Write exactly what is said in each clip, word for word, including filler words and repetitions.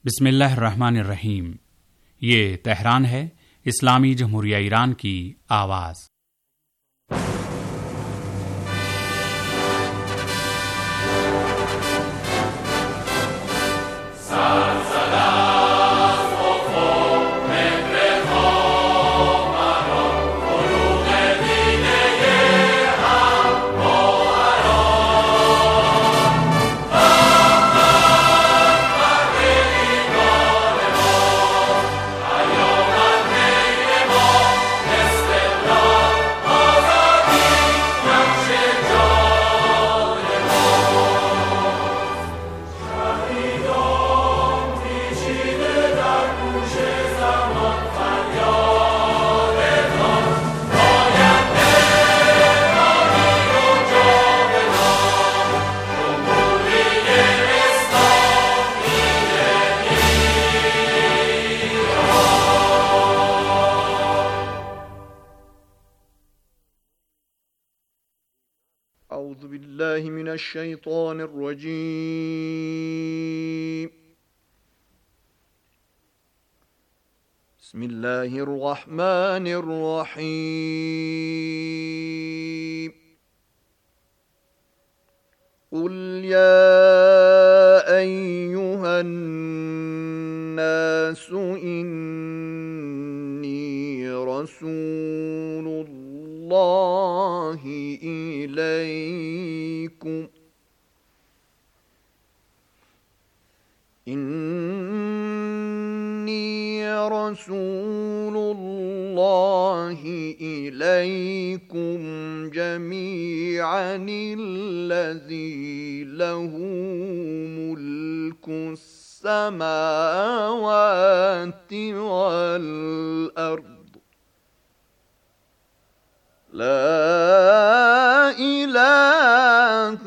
بسم اللہ الرحمن الرحیم۔ یہ تہران ہے، اسلامی جمہوریہ ایران کی آواز۔ اعوذ باللہ من الشیطان الرجیم، بسم اللہ الرحمن الرحیم۔ قل یا ایہا الناس انی رسول اللہ اللہ الیکم انی رسول اللہ الیکم جمیعا الذی لہ ملک السماوات والارض لا الہ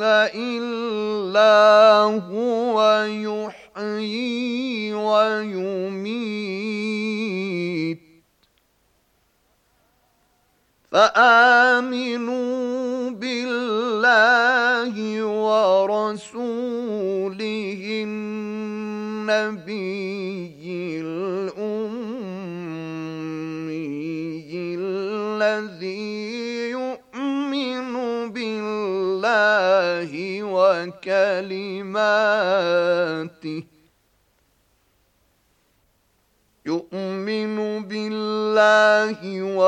الا هو یحیی ویمیت فآمنوا باللہ ورسولہ النبی الأمی الذی وكلماته يؤمن بالله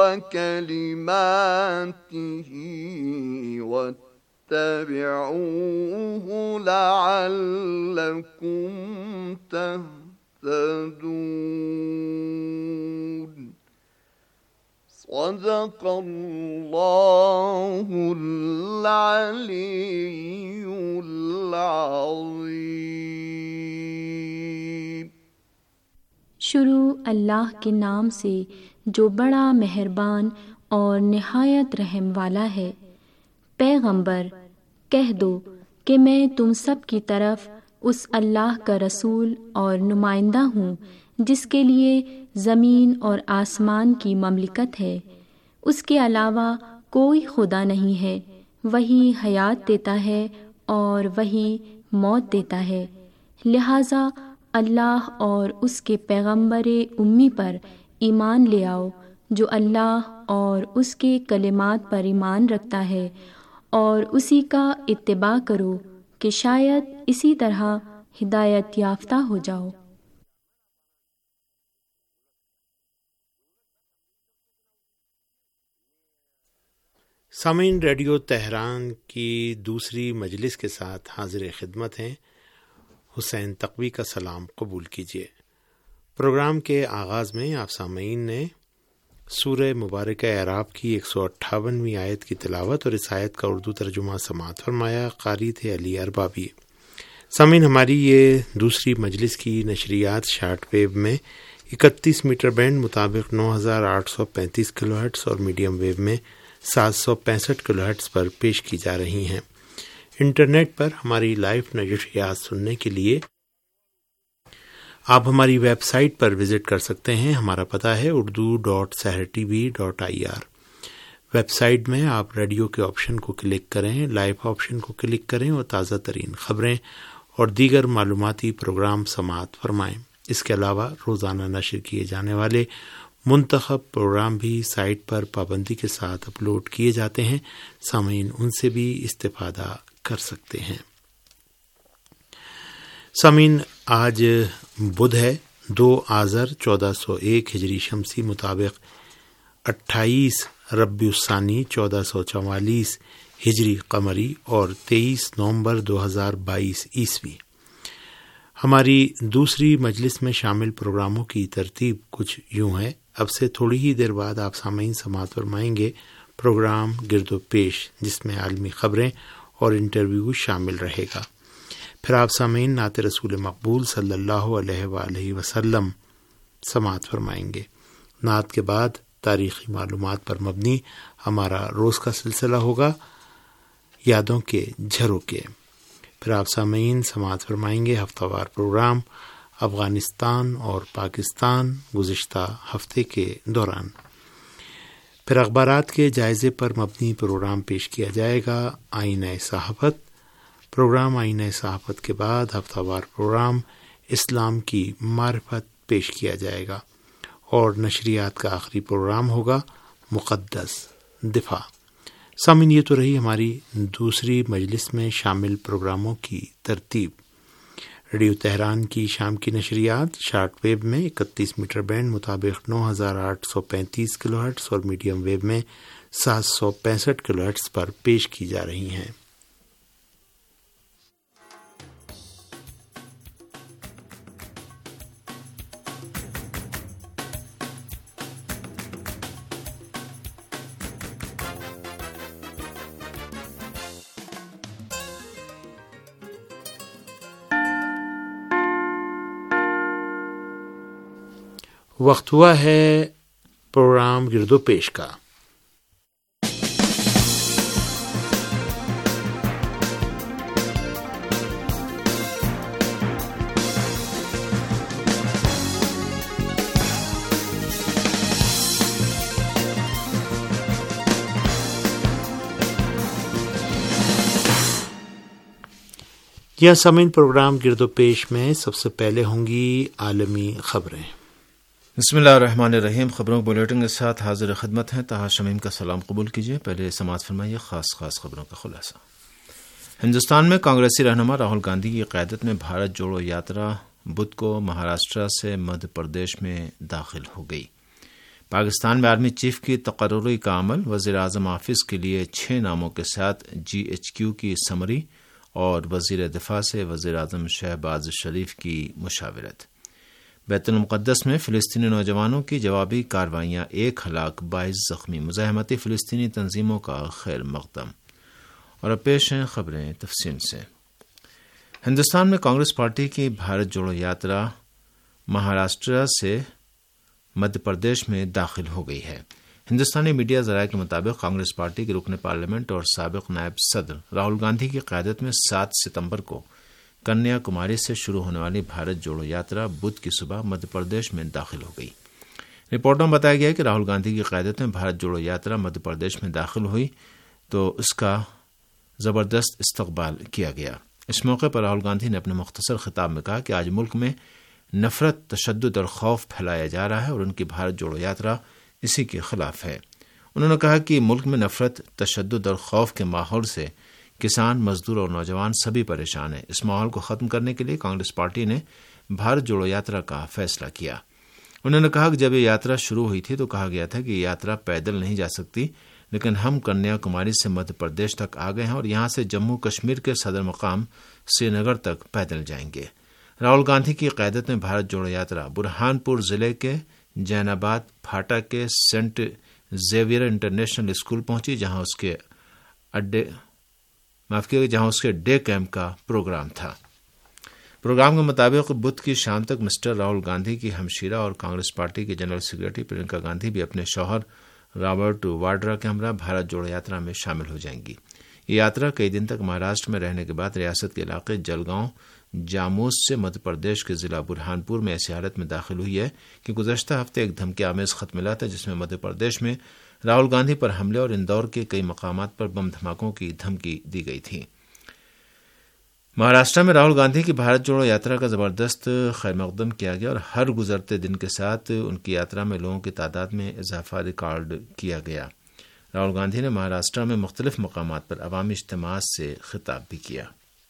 وكلماته واتبعوه لعلكم تهتدون۔ صدق اللہ العلی العظیم۔ شروع اللہ کے نام سے جو بڑا مہربان اور نہایت رحم والا ہے۔ پیغمبر کہہ دو کہ میں تم سب کی طرف اس اللہ کا رسول اور نمائندہ ہوں جس کے لیے زمین اور آسمان کی مملکت ہے، اس کے علاوہ کوئی خدا نہیں ہے، وہی حیات دیتا ہے اور وہی موت دیتا ہے، لہٰذا اللہ اور اس کے پیغمبر امی پر ایمان لے آؤ جو اللہ اور اس کے کلمات پر ایمان رکھتا ہے، اور اسی کا اتباع کرو کہ شاید اسی طرح ہدایت یافتہ ہو جاؤ۔ سامعین، ریڈیو تہران کی دوسری مجلس کے ساتھ حاضر خدمت ہیں۔ حسین تقوی کا سلام قبول کیجیے۔ پروگرام کے آغاز میں آپ سامعین نے سورہ مبارکہ اعراف کی ایک سو اٹھاونویں آیت کی تلاوت اور اس آیت کا اردو ترجمہ سماعت فرمایا۔ قاری تھے علی اربابی۔ سامعین، ہماری یہ دوسری مجلس کی نشریات شارٹ ویو میں اکتیس میٹر بینڈ مطابق نو ہزار آٹھ سو پینتیس کلو ہرٹز اور میڈیم ویو میں سات سو پینسٹھ کلو ہرٹز پر پیش کی جا رہی ہیں۔ انٹرنیٹ پر ہماری لائیو نشریات سننے کے لیے آپ ہماری ویب سائٹ پر وزٹ کر سکتے ہیں۔ ہمارا پتہ ہے Urdu dot Sahar T V dot I R. Website میں آپ ریڈیو کے آپشن کو کلک کریں، لائیو آپشن کو کلک کریں اور تازہ ترین خبریں اور دیگر معلوماتی پروگرام سماعت فرمائیں۔ اس کے علاوہ روزانہ نشر کیے جانے والے منتخب پروگرام بھی سائٹ پر پابندی کے ساتھ اپلوڈ کیے جاتے ہیں، سامعین ان سے بھی استفادہ کر سکتے ہیں۔ سامعین، آج بدھ ہے، دو آذر چودہ سو ایک ہجری شمسی مطابق اٹھائیس ربیع الثانی چودہ سو چوالیس ہجری قمری اور تیئیس نومبر دو ہزار بائیس عیسوی۔ ہماری دوسری مجلس میں شامل پروگراموں کی ترتیب کچھ یوں ہے۔ اب سے تھوڑی ہی دیر بعد آپ سامعین سماعت فرمائیں گے پروگرام گرد و پیش، جس میں عالمی خبریں اور انٹرویو شامل رہے گا۔ پھر آپ سامعین نعت رسول مقبول صلی اللہ علیہ وآلہ وسلم سماعت فرمائیں گے۔ نعت کے بعد تاریخی معلومات پر مبنی ہمارا روز کا سلسلہ ہوگا، یادوں کے جھروکے۔ پھر آپ سامعین سماعت فرمائیں گے ہفتہ وار پروگرام افغانستان اور پاکستان گزشتہ ہفتے کے دوران۔ پھر اخبارات کے جائزے پر مبنی پروگرام پیش کیا جائے گا آئینہ صحافت۔ پروگرام آئینہ صحافت کے بعد ہفتہ وار پروگرام اسلام کی معرفت پیش کیا جائے گا، اور نشریات کا آخری پروگرام ہوگا مقدس دفاع۔ سامعین، یہ تو رہی ہماری دوسری مجلس میں شامل پروگراموں کی ترتیب۔ ریڈیو تہران کی شام کی نشریات شارٹ ویو میں اکتیس میٹر بینڈ مطابق نو ہزار آٹھ سو پینتیس کلو ہرٹز اور میڈیم ویو میں سات سو پینسٹھ کلو ہرٹز پر پیش کی جا رہی ہیں۔ وقت ہوا ہے پروگرام گرد و پیش کا۔ یہ سامعین پروگرام گرد و پیش میں سب سے پہلے ہوں گی عالمی خبریں۔ بسم اللہ الرحمن الرحیم۔ خبروں کے بلیٹن کے ساتھ حاضر خدمت ہیں تاہا شمیم کا سلام قبول کیجیے۔ پہلے سماعت فرمائیے خاص خاص خبروں کا خلاصہ۔ ہندوستان میں کانگریسی رہنما راہل گاندھی کی قیادت میں بھارت جوڑو یاترا بدھ کو مہاراشٹر سے مدھیہ پردیش میں داخل ہو گئی۔ پاکستان میں آرمی چیف کی تقرری کا عمل، وزیر اعظم آفس کے لیے چھ ناموں کے ساتھ جی ایچ کیو کی سمری اور وزیر دفاع سے وزیر اعظم شہباز شریف کی مشاورت۔ بیت المقدس میں فلسطینی نوجوانوں کی جوابی کارروائیاں، ایک ہلاک بائیس زخمی، مزاحمتی فلسطینی تنظیموں کا خیر مقدم۔ اور اب پیش ہیں خبریں تفصیل سے۔ ہندوستان میں کانگریس پارٹی کی بھارت جوڑو یاترا مہاراشٹر سے مدھیہ پردیش میں داخل ہو گئی ہے۔ ہندوستانی میڈیا ذرائع کے مطابق کانگریس پارٹی کے رکن پارلیمنٹ اور سابق نائب صدر راہل گاندھی کی قیادت میں سات ستمبر کو کنیا کماری سے شروع ہونے والی بھارت جوڑو یاترا بدھ کی صبح مدھیہ پردیش میں داخل ہو گئی۔ رپورٹوں میں بتایا گیا کہ راہل گاندھی کی قیادت میں بھارت جوڑو یاترا مدھیہ پردیش میں داخل ہوئی تو اس کا زبردست استقبال کیا گیا۔ اس موقع پر راہل گاندھی نے اپنے مختصر خطاب میں کہا کہ آج ملک میں نفرت، تشدد اور خوف پھیلایا جا رہا ہے اور ان کی بھارت جوڑو یاترا اسی کے خلاف ہے۔ انہوں نے کہا کہ ملک میں نفرت، تشدد اور خوف کے ماحول سے کسان، مزدور اور نوجوان سبھی پریشان ہیں۔ اس ماحول کو ختم کرنے کے لیے کانگریس پارٹی نے بھارت جوڑو یاترا کا فیصلہ کیا۔ انہوں نے کہا کہ جب یہ یاترا شروع ہوئی تھی تو کہا گیا تھا کہ یہ یاترا پیدل نہیں جا سکتی، لیکن ہم کنیا کماری سے مدھیہ پردیش تک آ گئے ہیں اور یہاں سے جموں کشمیر کے صدر مقام سری نگر تک پیدل جائیں گے۔ راہل گاندھی کی قیادت میں بھارت جوڑو یاترا برہان پور ضلع کے جین آباد پھاٹا کے سینٹ زیویئر انٹرنیشنل اسکول پہنچی، جہاں اس کے اڈے معاف کیے جہاں اس کے ڈے کیمپ کا پروگرام تھا۔ پروگرام کے مطابق بدھ کی شام تک مسٹر راہل گاندھی کی ہمشیرہ اور کانگریس پارٹی کی جنرل سیکرٹری پرینکا گاندھی بھی اپنے شوہر رابرٹ واڈرا کے ہمراہ بھارت جوڑو یاترا میں شامل ہو جائیں گی۔ یہ یاترا کئی دن تک مہاراشٹر میں رہنے کے بعد ریاست کے علاقے جلگاؤں جاموس سے مدھیہ پردیش کے ضلع برہان پور میں ایسی حالت میں داخل ہوئی ہے کہ گزشتہ ہفتے ایک دھمکی آمیز خط ملا تھا جس میں مدھیہ پردیش میں راہل گاندھی پر حملے اور اندور کے کئی مقامات پر بم دھماکوں کی دھمکی دی گئی تھی۔ مہاراشٹر میں راہل گاندھی کی بھارت جوڑو یاترا کا زبردست خیر مقدم کیا گیا اور ہر گزرتے دن کے ساتھ ان کی یاترا میں لوگوں کی تعداد میں اضافہ ریکارڈ کیا گیا۔ راہل گاندھی نے مہاراشٹر میں مختلف مقامات پر عوامی اجتماعات سے خطاب بھی کیا۔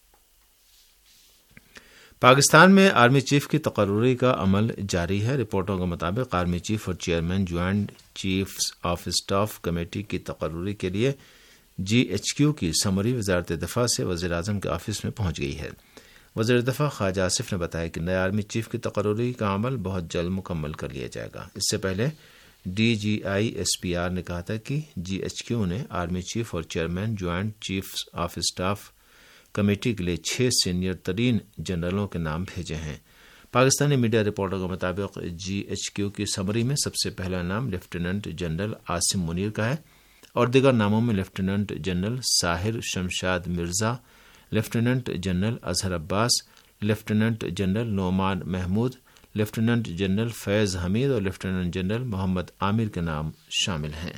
پاکستان میں آرمی چیف کی تقرری کا عمل جاری ہے۔ رپورٹوں کے مطابق آرمی چیف اور chairman joint chiefs of staff committee کی تقرری کے لیے جی ایچ کیو کی سمری وزارت دفاع سے وزیر اعظم کے آفس میں پہنچ گئی ہے۔ وزیر دفاع خواجہ آصف نے بتایا کہ نئے آرمی چیف کی تقرری کا عمل بہت جلد مکمل کر لیا جائے گا۔ اس سے پہلے D G I S P R نے کہا تھا کہ جی ایچ کیو نے آرمی چیف اور chairman joint chiefs of staff committee کے لیے چھ سینئر ترین جنرلوں کے نام بھیجے ہیں۔ پاکستانی میڈیا رپورٹوں کے مطابق جی ایچ کیو کی سمری میں سب سے پہلا نام لیفٹیننٹ جنرل عاصم منیر کا ہے اور دیگر ناموں میں lieutenant general Sahir Shamshad Mirza, lieutenant general Azhar Abbas, lieutenant general Nauman Mahmood, lieutenant general Faiz Hameed اور لیفٹیننٹ جنرل محمد عامر کے نام شامل ہیں۔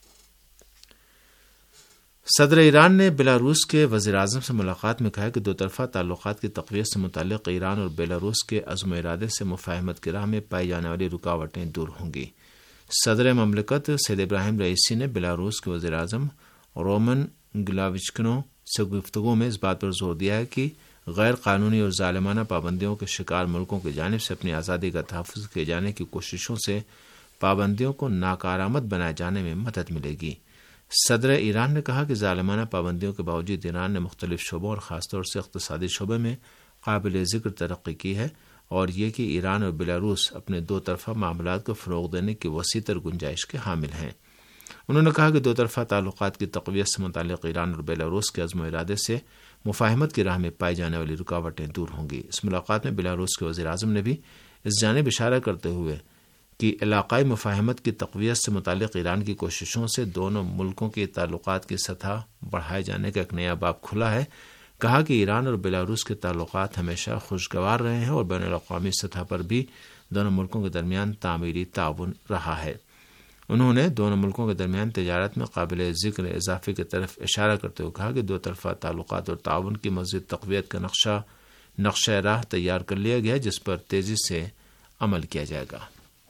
صدر ایران نے بیلاروس کے وزیر اعظم سے ملاقات میں کہا کہ دو طرفہ تعلقات کی تقویت سے متعلق ایران اور بیلاروس کے عزم و ارادے سے مفاہمت کی راہ میں پائی جانے والی رکاوٹیں دور ہوں گی۔ صدر مملکت سید ابراہیم رئیسی نے بیلاروس کے وزیر اعظم رومن گلاوچکنو سے گفتگو میں اس بات پر زور دیا ہے کہ غیر قانونی اور ظالمانہ پابندیوں کے شکار ملکوں کی جانب سے اپنی آزادی کا تحفظ کیے جانے کی کوششوں سے پابندیوں کو ناکارآمد بنائے جانے میں مدد ملے گی۔ صدر ایران نے کہا کہ ظالمانہ پابندیوں کے باوجود ایران نے مختلف شعبوں اور خاص طور سے اقتصادی شعبے میں قابل ذکر ترقی کی ہے اور یہ کہ ایران اور بیلاروس اپنے دو طرفہ معاملات کو فروغ دینے کی وسیع تر گنجائش کے حامل ہیں۔ انہوں نے کہا کہ دو طرفہ تعلقات کی تقویت سے متعلق ایران اور بیلاروس کے عزم و ارادے سے مفاہمت کی راہ میں پائی جانے والی رکاوٹیں دور ہوں گی۔ اس ملاقات میں بیلاروس کے وزیر اعظم نے بھی اس جانب اشارہ کرتے ہوئے کہ علاقائی مفاہمت کی تقویت سے متعلق ایران کی کوششوں سے دونوں ملکوں کے تعلقات کی سطح بڑھائے جانے کا ایک نیا باب کھلا ہے، کہا کہ ایران اور بیلاروس کے تعلقات ہمیشہ خوشگوار رہے ہیں اور بین الاقوامی سطح پر بھی دونوں ملکوں کے درمیان تعمیری تعاون رہا ہے۔ انہوں نے دونوں ملکوں کے درمیان تجارت میں قابل ذکر اضافے کی طرف اشارہ کرتے ہوئے کہا کہ دو طرفہ تعلقات اور تعاون کی مزید تقویت کا نقشہ نقشہ راہ تیار کر لیا گیا جس پر تیزی سے عمل کیا جائے گا۔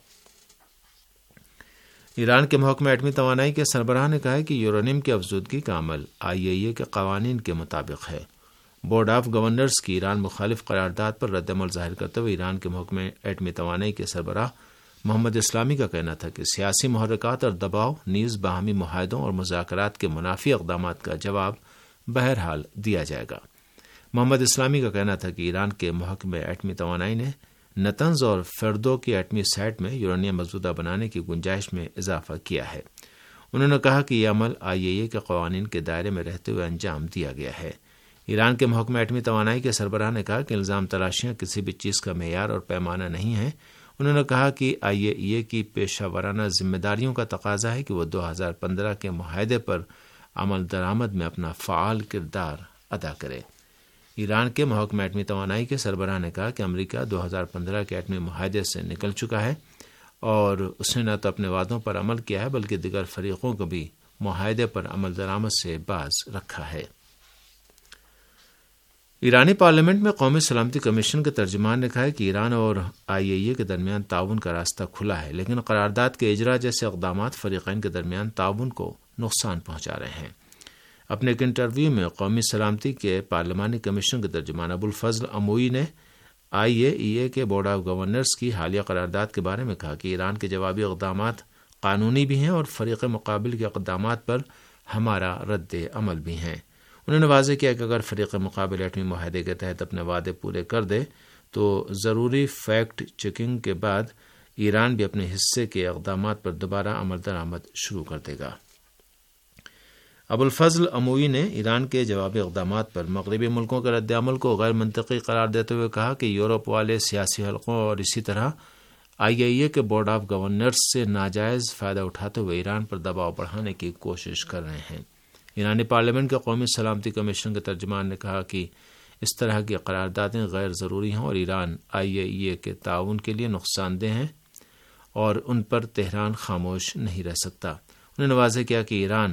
ایران کے محکمہ ایٹمی توانائی کے سربراہ نے کہا ہے کہ یورینیم کی افزودگی کا عمل آئی اے ای اے کے قوانین کے مطابق ہے۔ بورڈ آف گورنرز کی ایران مخالف قرارداد پر رد عمل ظاہر کرتے ہوئے ایران کے محکمہ ایٹمی توانائی کے سربراہ محمد اسلامی کا کہنا تھا کہ سیاسی محرکات اور دباؤ نیز باہمی معاہدوں اور مذاکرات کے منافی اقدامات کا جواب بہرحال دیا جائے گا۔ محمد اسلامی کا کہنا تھا کہ ایران کے محکمہ ایٹمی توانائی نے نتنز اور فردو کی ایٹمی سائٹ میں یورینیم مزودہ بنانے کی گنجائش میں اضافہ کیا ہے۔ انہوں نے کہا کہ یہ عمل آئی اے ای اے کے قوانین کے دائرے میں رہتے ہوئے انجام دیا گیا ہے۔ ایران کے محکمہ ایٹمی توانائی کے سربراہ نے کہا کہ الزام تراشیاں کسی بھی چیز کا معیار اور پیمانہ نہیں ہیں۔ انہوں نے کہا کہ آئی اے ای اے کی پیشہ ورانہ ذمہ داریوں کا تقاضا ہے کہ وہ دو ہزار پندرہ کے معاہدے پر عمل درآمد میں اپنا فعال کردار ادا کرے۔ ایران کے محکمہ ایٹمی توانائی کے سربراہ نے کہا کہ امریکہ دو ہزار پندرہ کے ایٹمی معاہدے سے نکل چکا ہے اور اس نے نہ تو اپنے وعدوں پر عمل کیا ہے بلکہ دیگر فریقوں کو بھی معاہدے پر عمل درآمد سے باز رکھا ہے۔ ایرانی پارلیمنٹ میں قومی سلامتی کمیشن کے ترجمان نے کہا ہے کہ ایران اور آئی اے ای اے کے درمیان تعاون کا راستہ کھلا ہے لیکن قرارداد کے اجرا جیسے اقدامات فریقین کے درمیان تعاون کو نقصان پہنچا رہے ہیں۔ اپنے ایک انٹرویو میں قومی سلامتی کے پارلیمانی کمیشن کے ترجمان ابو الفضل اموئی نے آئی اے ای اے کے بورڈ آف گورنرز کی حالیہ قرارداد کے بارے میں کہا کہ ایران کے جوابی اقدامات قانونی بھی ہیں اور فریق مقابل کے اقدامات پر ہمارا رد عمل بھی ہیں۔ انہوں نے واضح کیا کہ اگر فریق مقابل ایٹمی معاہدے کے تحت اپنے وعدے پورے کر دے تو ضروری فیکٹ چیکنگ کے بعد ایران بھی اپنے حصے کے اقدامات پر دوبارہ عمل درآمد شروع کر دے گا۔ ابو الفضل اموئی نے ایران کے جوابی اقدامات پر مغربی ملکوں کے رد عمل کو غیر منطقی قرار دیتے ہوئے کہا کہ یورپ والے سیاسی حلقوں اور اسی طرح آئی اے ای اے کے بورڈ آف گورنرز سے ناجائز فائدہ اٹھاتے ہوئے ایران پر دباؤ بڑھانے کی کوشش کر رہے ہیں۔ ایرانی پارلیمنٹ کے قومی سلامتی کمیشن کے ترجمان نے کہا کہ اس طرح کی قراردادیں غیر ضروری ہیں اور ایران آئی اے ای اے کے تعاون کے لیے نقصان دہ ہیں اور ان پر تہران خاموش نہیں رہ سکتا۔ انہوں نے واضح کیا کہ ایران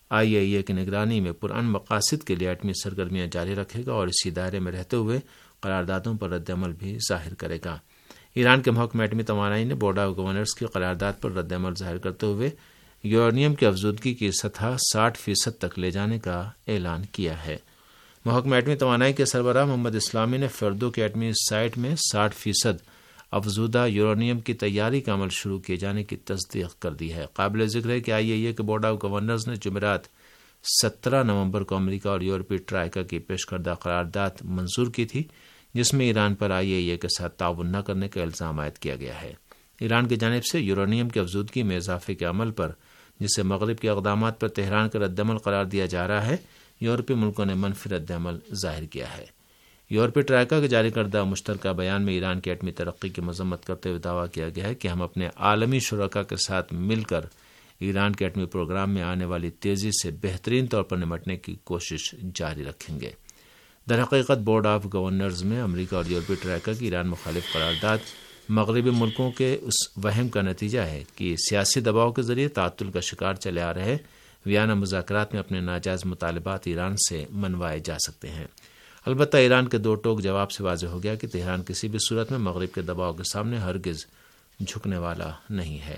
آئی اے ای اے کی نگرانی میں پرامن مقاصد کے لیے ایٹمی سرگرمیاں جاری رکھے گا اور اسی دائرے میں رہتے ہوئے قراردادوں پر رد عمل بھی ظاہر کرے گا۔ ایران کے محکمہ ایٹمی توانائی نے بورڈ آف گورنرز کی قرارداد پر رد عمل ظاہر کرتے ہوئے یورینیم کی افزودگی کی سطح ساٹھ فیصد تک لے جانے کا اعلان کیا ہے۔ محکمہ ایٹمی توانائی کے سربراہ محمد اسلامی نے فردو کے ایٹمی سائٹ میں ساٹھ فیصد افزودہ یورینیم کی تیاری کا عمل شروع کیے جانے کی تصدیق کر دی ہے۔ قابل ذکر ہے کہ آئی اے ای اے کے بورڈ آف گورنرز نے جمعرات سترہ نومبر کو امریکہ اور یورپی ٹرائیکا کی پیش کردہ قرارداد منظور کی تھی، جس میں ایران پر آئی اے ای اے کے ساتھ تعاون نہ کرنے کا الزام عائد کیا گیا ہے۔ ایران کی جانب سے یورینیم کی افزودگی میں اضافے کے عمل پر، جسے مغرب کے اقدامات پر تہران کا رد عمل قرار دیا جا رہا ہے، یورپی ملکوں نے منفی رد عمل ظاہر کیا ہے۔ یورپی ٹرائیکا کے جاری کردہ مشترکہ بیان میں ایران کی ایٹمی ترقی کی مذمت کرتے ہوئے دعویٰ کیا گیا ہے کہ ہم اپنے عالمی شرکاء کے ساتھ مل کر ایران کے ایٹمی پروگرام میں آنے والی تیزی سے بہترین طور پر نمٹنے کی کوشش جاری رکھیں گے۔ در حقیقت بورڈ آف گورنرز میں امریکہ اور یورپی ٹرائیکا کی ایران مخالف قرارداد مغربی ملکوں کے اس وہم کا نتیجہ ہے کہ سیاسی دباؤ کے ذریعے تعطل کا شکار چلے آ رہے ویانا مذاکرات میں اپنے ناجائز مطالبات ایران سے منوائے جا سکتے ہیں۔ البتہ ایران کے دو ٹوک جواب سے واضح ہو گیا کہ تہران کسی بھی صورت میں مغرب کے دباؤ کے سامنے ہرگز جھکنے والا نہیں ہے۔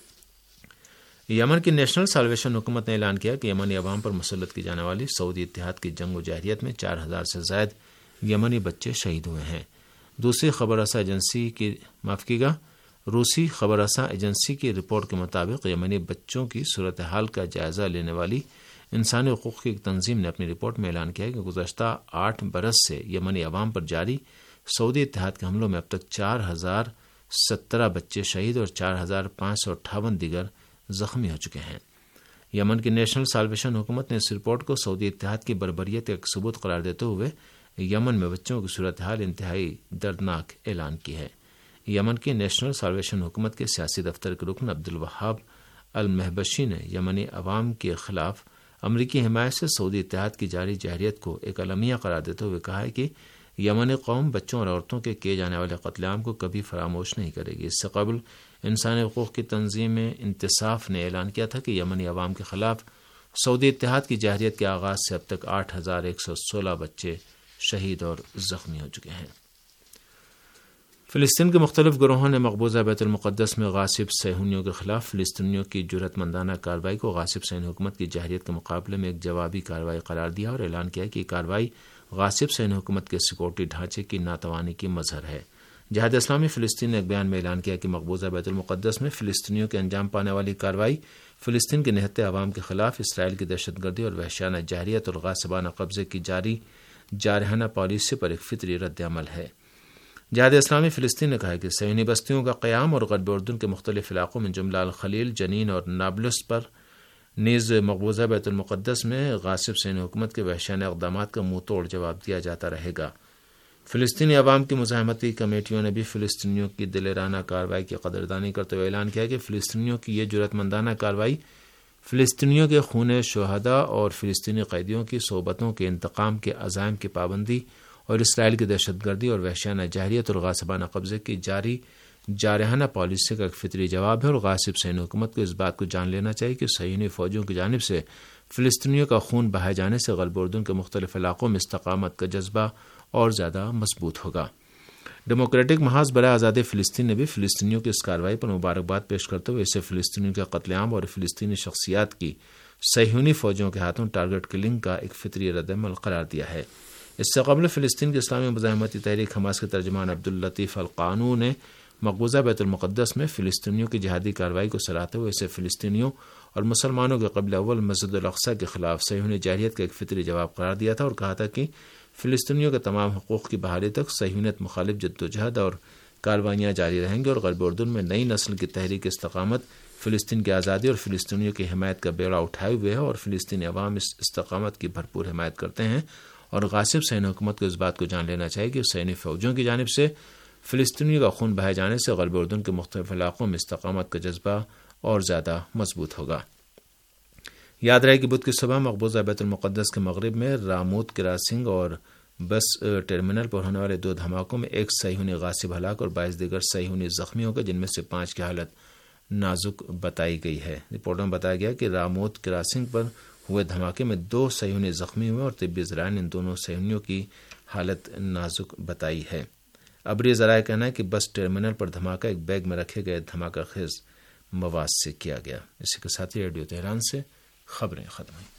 یمن کی نیشنل سالویشن حکومت نے اعلان کیا کہ یمنی عوام پر مسلط کی جانے والی سعودی اتحاد کی جنگ و جارحیت میں چار ہزار سے زائد یمنی بچے شہید ہوئے ہیں۔ دوسری خبر رساں ایجنسی کی معاف کی گا روسی خبر رساں ایجنسی کی رپورٹ کے مطابق یمنی بچوں کی صورتحال کا جائزہ لینے والی انسانی حقوق کی ایک تنظیم نے اپنی رپورٹ میں اعلان کیا کہ گزشتہ آٹھ برس سے یمنی عوام پر جاری سعودی اتحاد کے حملوں میں اب تک چار ہزار سترہ بچے شہید اور چار ہزار پانچ سو اٹھاون دیگر زخمی ہو چکے ہیں۔ یمن کی نیشنل سالویشن حکومت نے اس رپورٹ کو سعودی اتحاد کی بربریت کا ایک ثبوت قرار دیتے ہوئے یمن میں بچوں کی صورتحال انتہائی دردناک اعلان کی ہے۔ یمن کی نیشنل سالویشن حکومت کے سیاسی دفتر کے رکن عبدالوہاب المہبشی نے یمنی عوام کے خلاف امریکی حمایت سے سعودی اتحاد کی جاری جارحیت کو ایک المیہ قرار دیتے ہوئے کہا ہے کہ یمنی قوم بچوں اور عورتوں کے کیے جانے والے قتل عام کو کبھی فراموش نہیں کرے گی۔ اس سے قبل انسانی حقوق کی تنظیم انتصاف نے اعلان کیا تھا کہ یمنی عوام کے خلاف سعودی اتحاد کی جارحیت کے آغاز سے اب تک آٹھ ہزار ایک سو سولہ بچے شہید اور زخمی ہو چکے ہیں۔ فلسطین کے مختلف گروہوں نے مقبوضہ بیت المقدس میں غاصب صہیونیوں کے خلاف فلسطینیوں کی جرأت مندانہ کارروائی کو غاصب صہیونی حکومت کی جارحیت کے مقابلے میں ایک جوابی کارروائی قرار دیا اور اعلان کیا کہ یہ کارروائی غاصب صہیونی حکومت کے سیکورٹی ڈھانچے کی ناتوانی کی مظہر ہے۔ جہاد اسلامی فلسطین نے ایک بیان میں اعلان کیا کہ مقبوضہ بیت المقدس میں فلسطینیوں کے انجام پانے والی کارروائی فلسطین کے نہتے عوام کے خلاف اسرائیل کی دہشت گردی اور وحشیانہ جارحیت اور غاصبانہ قبضے کی جاری جارحانہ پالیسی پر ایک فطری رد عمل ہے۔ جہاد اسلامی فلسطین نے کہا کہ صہیونی بستیوں کا قیام اور غرب اردن کے مختلف علاقوں میں جملہ الخلیل، جنین اور نابلس پر نیز مقبوضہ بیت المقدس میں غاصب صہیونی حکومت کے وحشیانہ اقدامات کا منہ توڑ جواب دیا جاتا رہے گا۔ فلسطینی عوام کی مزاحمتی کمیٹیوں نے بھی فلسطینیوں کی دلیرانہ کارروائی کی قدردانی کرتے ہوئے اعلان کیا کہ فلسطینیوں کی یہ جرأت مندانہ کارروائی فلسطینیوں کے خون شہداء اور فلسطینی قیدیوں کی صحبتوں کے انتقام کے عزائم کی پابندی اور اسرائیل کی دہشت گردی اور وحشیانہ جارحیت اور غاصبانہ قبضے کی جاری جارحانہ پالیسی کا ایک فطری جواب ہے اور غاصب صہیونی حکومت کو اس بات کو جان لینا چاہیے کہ صہیونی فوجوں کی جانب سے فلسطینیوں کا خون بہائے جانے سے غرب اردن کے مختلف علاقوں میں استقامت کا جذبہ اور زیادہ مضبوط ہوگا۔ ڈیموکریٹک محاذ برائے آزادی فلسطین نے بھی فلسطینیوں کی اس کارروائی پر مبارکباد پیش کرتے ہوئے اسے فلسطینیوں کے قتل عام اور فلسطینی شخصیات کی صہیونی فوجوں کے ہاتھوں ٹارگٹ کلنگ کا ایک فطری رد عمل قرار دیا ہے۔ اس سے قبل فلسطین کی اسلامی مزاحمتی تحریک حماس کے ترجمان عبداللطیف القانو نے مقبوضہ بیت المقدس میں فلسطینیوں کی جہادی کارروائی کو سراہتے ہوئے اسے فلسطینیوں اور مسلمانوں کے قبل اول مسجد الاقصی کے خلاف صہیونی جارحیت کا ایک فطری جواب قرار دیا تھا اور کہا تھا کہ فلسطینیوں کے تمام حقوق کی بحالی تک صہیونیت مخالف جدوجہد اور کاروائیاں جاری رہیں گی اور غرب اردن میں نئی نسل کی تحریک استقامت فلسطین کی آزادی اور فلسطینیوں کی حمایت کا بیڑا اٹھائے ہوئے ہے اور فلسطینی عوام اس استقامت کی بھرپور حمایت کرتے ہیں اور غاصب صہیونی حکومت کو اس بات کو جان لینا چاہیے کہ صہیونی فوجوں کی جانب سے فلسطینیوں کا خون بہائے جانے سے غرب اردن کے مختلف علاقوں میں استقامت کا جذبہ اور زیادہ مضبوط ہوگا۔ یاد رہے کہ بدھ کی صبح مقبوضہ بیت المقدس کے مغرب میں راموت کراسنگ اور بس ٹرمینل پر ہونے والے دو دھماکوں میں ایک صہیونی غاصب ہلاک اور بائیس دیگر صہیونی زخمی ہو گئے جن میں سے پانچ کی حالت نازک بتائی گئی ہے۔ رپورٹ میں بتایا گیا کہ راموت کراسنگ پر ہوئے دھماکے میں دو صہیونی زخمی ہوئے اور طبی ذرائع نے ان دونوں صہیونیوں کی حالت نازک بتائی ہے۔ ابری ذرائع کہنا ہے کہ بس ٹرمینل پر دھماکہ ایک بیگ میں رکھے گئے دھماکہ خیز مواد سے کیا گیا۔ اسی کے ساتھ ہی ریڈیو تہران سے خبریں ختم ہوئیں۔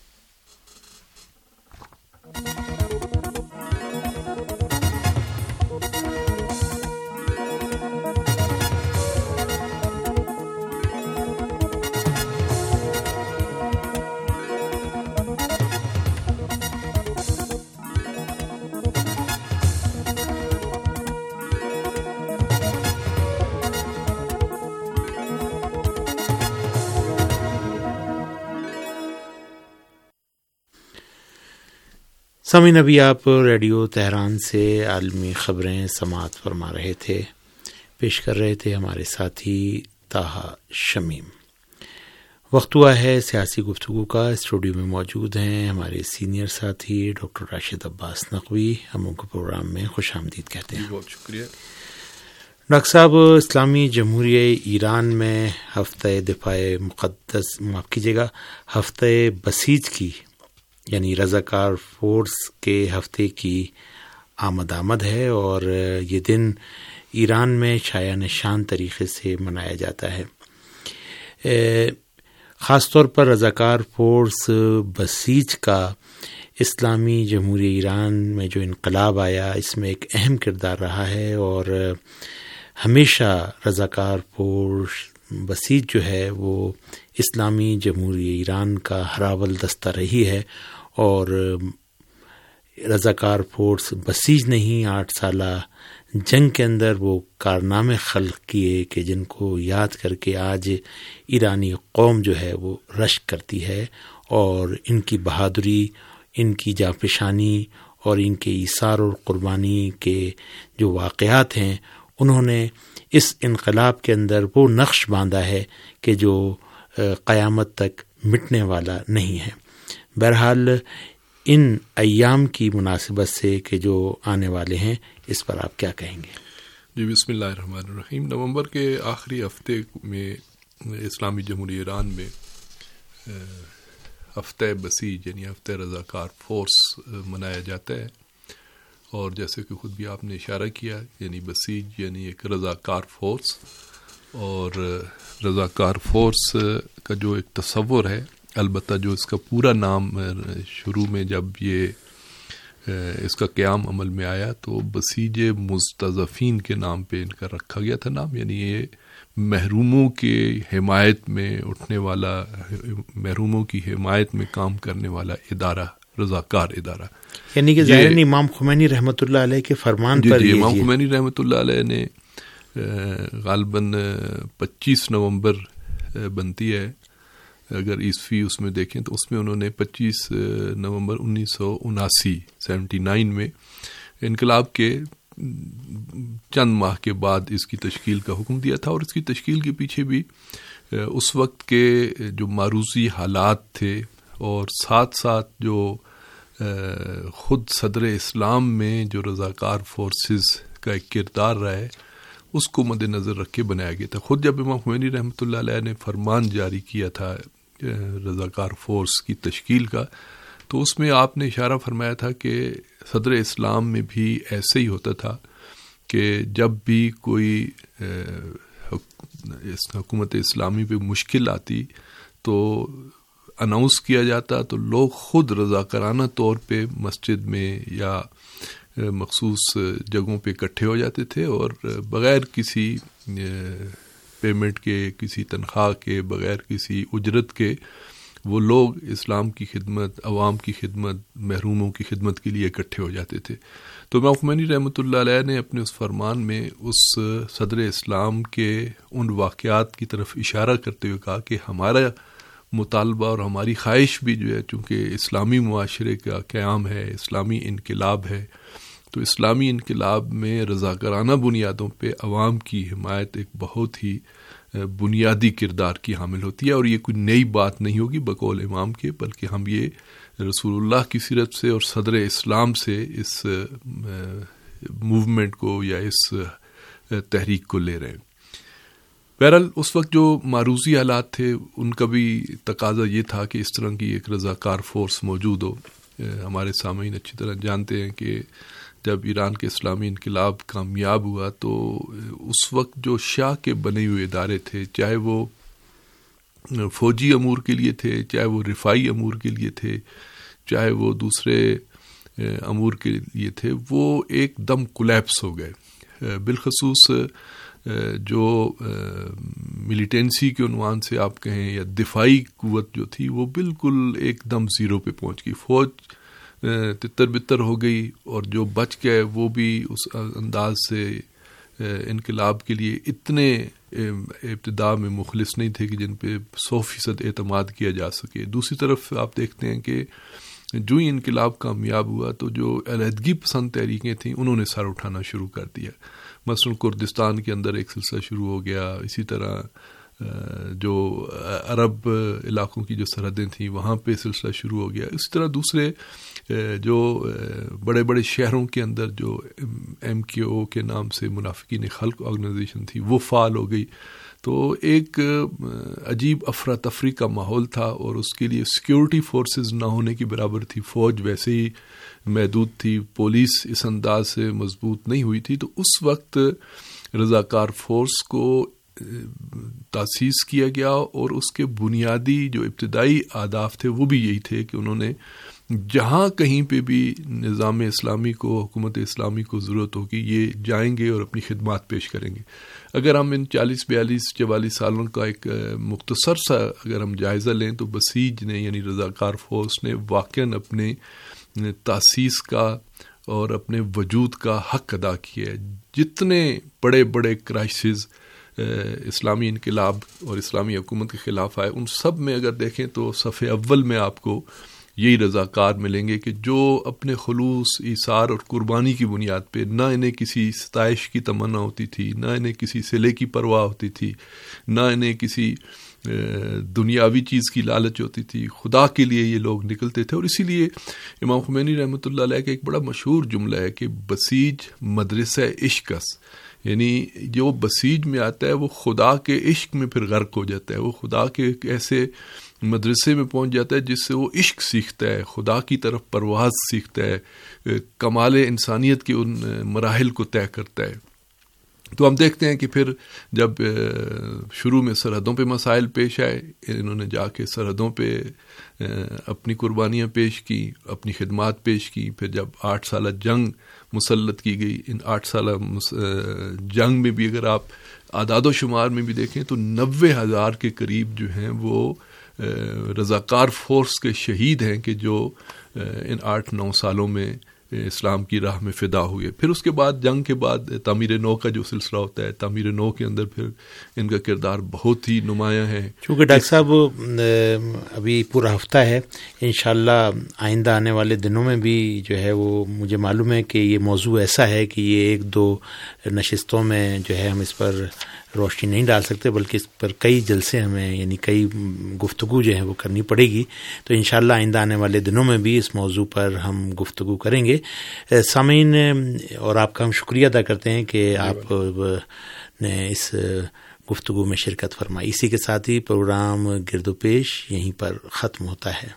سامعین، ابھی آپ ریڈیو تہران سے عالمی خبریں سماعت فرما رہے تھے، پیش کر رہے تھے ہمارے ساتھی طاہا شمیم۔ وقت ہوا ہے سیاسی گفتگو کا۔ اسٹوڈیو میں موجود ہیں ہمارے سینئر ساتھی ڈاکٹر راشد عباس نقوی۔ ہم ان کو پروگرام میں خوش آمدید کہتے ہیں۔ بہت شکریہ ڈاکٹر صاحب، اسلامی جمہوریہ ایران میں ہفتہ دفاع مقدس معاف کیجیے گا ہفتہ بسیج کی یعنی رضاکار فورس کے ہفتے کی آمد آمد ہے، اور یہ دن ایران میں شایع نشان طریقے سے منایا جاتا ہے۔ خاص طور پر رضاکار فورس بسیج کا اسلامی جمہوریہ ایران میں جو انقلاب آیا، اس میں ایک اہم کردار رہا ہے، اور ہمیشہ رضاکار فورس بسیج جو ہے وہ اسلامی جمہوریہ ایران کا ہراول دستہ رہی ہے، اور رضاکار فورس بسیج نے ہی آٹھ سالہ جنگ کے اندر وہ کارنامے خلق کیے کہ جن کو یاد کر کے آج ایرانی قوم جو ہے وہ رشک کرتی ہے، اور ان کی بہادری، ان کی جانفشانی اور ان کے ایثار اور قربانی کے جو واقعات ہیں، انہوں نے اس انقلاب کے اندر وہ نقش باندھا ہے کہ جو قیامت تک مٹنے والا نہیں ہے۔ بہرحال ان ایام کی مناسبت سے کہ جو آنے والے ہیں، اس پر آپ کیا کہیں گے؟ جی، بسم اللہ الرحمن الرحیم۔ نومبر کے آخری ہفتے میں اسلامی جمہوریہ ایران میں ہفتہ بسیج یعنی ہفتہ رضاکار فورس منایا جاتا ہے، اور جیسے کہ خود بھی آپ نے اشارہ کیا، یعنی بسیج یعنی ایک رضاکار فورس، اور رضاکار فورس کا جو ایک تصور ہے، البتہ جو اس کا پورا نام شروع میں جب یہ اس کا قیام عمل میں آیا تو بسیج مستضعفین کے نام پہ ان کا رکھا گیا تھا نام، یعنی یہ محروموں کے حمایت میں اٹھنے والا، محروموں کی حمایت میں کام کرنے والا ادارہ، رضاکار ادارہ، یعنی کہ ظاہراً امام خمینی رحمۃ اللہ علیہ کے فرمان جی پر جی امام خمینی رحمۃ اللہ علیہ نے غالباً پچیس نومبر بنتی ہے، اگر عیسوی اس میں دیکھیں تو اس میں انہوں نے پچیس نومبر انیس سو اناسی سیونٹی نائن میں انقلاب کے چند ماہ کے بعد اس کی تشکیل کا حکم دیا تھا، اور اس کی تشکیل کے پیچھے بھی اس وقت کے جو معروضی حالات تھے، اور ساتھ ساتھ جو خود صدر اسلام میں جو رضاکار فورسز کا ایک کردار رہا ہے، اس کو مد نظر رکھ کے بنایا گیا تھا۔ خود جب امام خمینی رحمۃ اللہ علیہ نے فرمان جاری کیا تھا رضاکار فورس کی تشکیل کا، تو اس میں آپ نے اشارہ فرمایا تھا کہ صدر اسلام میں بھی ایسے ہی ہوتا تھا کہ جب بھی کوئی حکومت اسلامی پہ مشکل آتی تو اناؤنس کیا جاتا، تو لوگ خود رضاکارانہ طور پہ مسجد میں یا مخصوص جگہوں پہ اکٹھے ہو جاتے تھے، اور بغیر کسی پیمنٹ کے، کسی تنخواہ کے، بغیر کسی اجرت کے وہ لوگ اسلام کی خدمت، عوام کی خدمت، محروموں کی خدمت کے لیے اکٹھے ہو جاتے تھے۔ تو امام خمینی رحمۃ اللہ علیہ نے اپنے اس فرمان میں اس صدر اسلام کے ان واقعات کی طرف اشارہ کرتے ہوئے کہا کہ ہمارا مطالبہ اور ہماری خواہش بھی جو ہے، چونکہ اسلامی معاشرے کا قیام ہے، اسلامی انقلاب ہے، تو اسلامی انقلاب میں رضاکارانہ بنیادوں پہ عوام کی حمایت ایک بہت ہی بنیادی کردار کی حامل ہوتی ہے، اور یہ کوئی نئی بات نہیں ہوگی بقول امام کے، بلکہ ہم یہ رسول اللہ کی سیرت سے اور صدر اسلام سے اس موومنٹ کو یا اس تحریک کو لے رہے ہیں۔ بہرحال اس وقت جو معروضی حالات تھے ان کا بھی تقاضا یہ تھا کہ اس طرح کی ایک رضاکار فورس موجود ہو. ہمارے سامعین اچھی طرح جانتے ہیں کہ جب ایران کے اسلامی انقلاب کامیاب ہوا تو اس وقت جو شاہ کے بنے ہوئے ادارے تھے، چاہے وہ فوجی امور کے لیے تھے، چاہے وہ رفائی امور کے لیے تھے، چاہے وہ دوسرے امور کے لیے تھے، وہ ایک دم کولیپس ہو گئے. بالخصوص جو ملیٹنسی کے عنوان سے آپ کہیں یا دفاعی قوت جو تھی وہ بالکل ایک دم زیرو پہ پہنچ گئی. فوج تتر بتر ہو گئی، اور جو بچ گئے وہ بھی اس انداز سے انقلاب کے لیے اتنے ابتدا میں مخلص نہیں تھے کہ جن پہ سو فیصد اعتماد کیا جا سکے. دوسری طرف آپ دیکھتے ہیں کہ جو ہی انقلاب کامیاب ہوا تو جو علیحدگی پسند تحریکیں تھیں انہوں نے سر اٹھانا شروع کر دیا. مثلاً کردستان کے اندر ایک سلسلہ شروع ہو گیا، اسی طرح جو عرب علاقوں کی جو سرحدیں تھیں وہاں پہ سلسلہ شروع ہو گیا. اسی طرح دوسرے جو بڑے بڑے شہروں کے اندر جو ایم کیو او کے نام سے منافقین خلق آرگنائزیشن تھی وہ فعال ہو گئی. تو ایک عجیب افراتفری کا ماحول تھا، اور اس کے لیے سیکیورٹی فورسز نہ ہونے کی برابر تھی. فوج ویسے ہی محدود تھی، پولیس اس انداز سے مضبوط نہیں ہوئی تھی. تو اس وقت رضاکار فورس کو تاسیس کیا گیا، اور اس کے بنیادی جو ابتدائی اہداف تھے وہ بھی یہی تھے کہ انہوں نے جہاں کہیں پہ بھی نظام اسلامی کو، حکومت اسلامی کو ضرورت ہوگی یہ جائیں گے اور اپنی خدمات پیش کریں گے. اگر ہم ان چالیس بیالیس چوالیس سالوں کا ایک مختصر سا اگر ہم جائزہ لیں تو بسیج نے یعنی رضاکار فورس نے واقعاً اپنے تاسیس کا اور اپنے وجود کا حق ادا کیا ہے. جتنے بڑے بڑے کرائسز اسلامی انقلاب اور اسلامی حکومت کے خلاف آئے ان سب میں اگر دیکھیں تو صفحے اول میں آپ کو یہی رضاکار ملیں گے کہ جو اپنے خلوص، ایثار اور قربانی کی بنیاد پہ نہ انہیں کسی ستائش کی تمنا ہوتی تھی، نہ انہیں کسی صلے کی پرواہ ہوتی تھی، نہ انہیں کسی دنیاوی چیز کی لالچ ہوتی تھی، خدا کے لیے یہ لوگ نکلتے تھے. اور اسی لیے امام خمینی رحمۃ اللہ علیہ کا ایک بڑا مشہور جملہ ہے کہ بسیج مدرسہ عشقس، یعنی جو بسیج میں آتا ہے وہ خدا کے عشق میں پھر غرق ہو جاتا ہے، وہ خدا کے ایک ایسے مدرسے میں پہنچ جاتا ہے جس سے وہ عشق سیکھتا ہے، خدا کی طرف پرواز سیکھتا ہے، کمال انسانیت کے ان مراحل کو طے کرتا ہے. تو ہم دیکھتے ہیں کہ پھر جب شروع میں سرحدوں پہ مسائل پیش آئے، انہوں نے جا کے سرحدوں پہ اپنی قربانیاں پیش کی، اپنی خدمات پیش کی. پھر جب آٹھ سالہ جنگ مسلط کی گئی، ان آٹھ سالہ جنگ میں بھی اگر آپ اعداد و شمار میں بھی دیکھیں تو نوے ہزار کے قریب جو ہیں وہ رضاکار فورس کے شہید ہیں کہ جو ان آٹھ نو سالوں میں اسلام کی راہ میں فدا ہوئے. پھر اس کے بعد جنگ کے بعد تعمیر نو کا جو سلسلہ ہوتا ہے، تعمیر نو کے اندر پھر ان کا کردار بہت ہی نمایاں ہے. چونکہ ڈاکٹر صاحب ابھی پورا ہفتہ ہے، انشاءاللہ آئندہ آنے والے دنوں میں بھی جو ہے وہ مجھے معلوم ہے کہ یہ موضوع ایسا ہے کہ یہ ایک دو نشستوں میں جو ہے ہم اس پر روشنی نہیں ڈال سکتے، بلکہ اس پر کئی جلسے ہمیں یعنی کئی گفتگو جو ہے وہ کرنی پڑے گی. تو انشاءاللہ آئندہ آنے والے دنوں میں بھی اس موضوع پر ہم گفتگو کریں گے. سامعین اور آپ کا ہم شکریہ ادا کرتے ہیں کہ آپ نے اس گفتگو میں شرکت فرمائی. اسی کے ساتھ ہی پروگرام گرد و پیش یہیں پر ختم ہوتا ہے.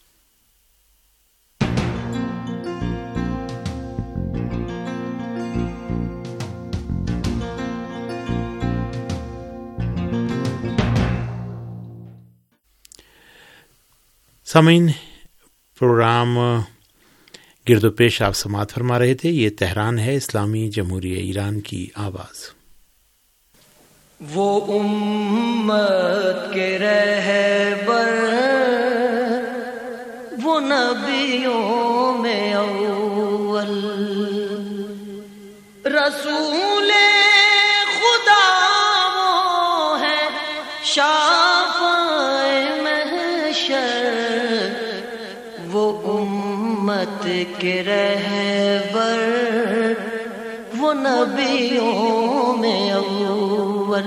سامعین، پروگرام گرد و پیش آپ سماعت فرما رہے تھے. یہ تہران ہے، اسلامی جمہوریہ ایران کی آواز. وہ امت کے رہبر، وہ نبیوں میں اول، رسول خدا وہ ہے شافع محشر. وہ امت کے رہبر، وہ نبیوں میں اول،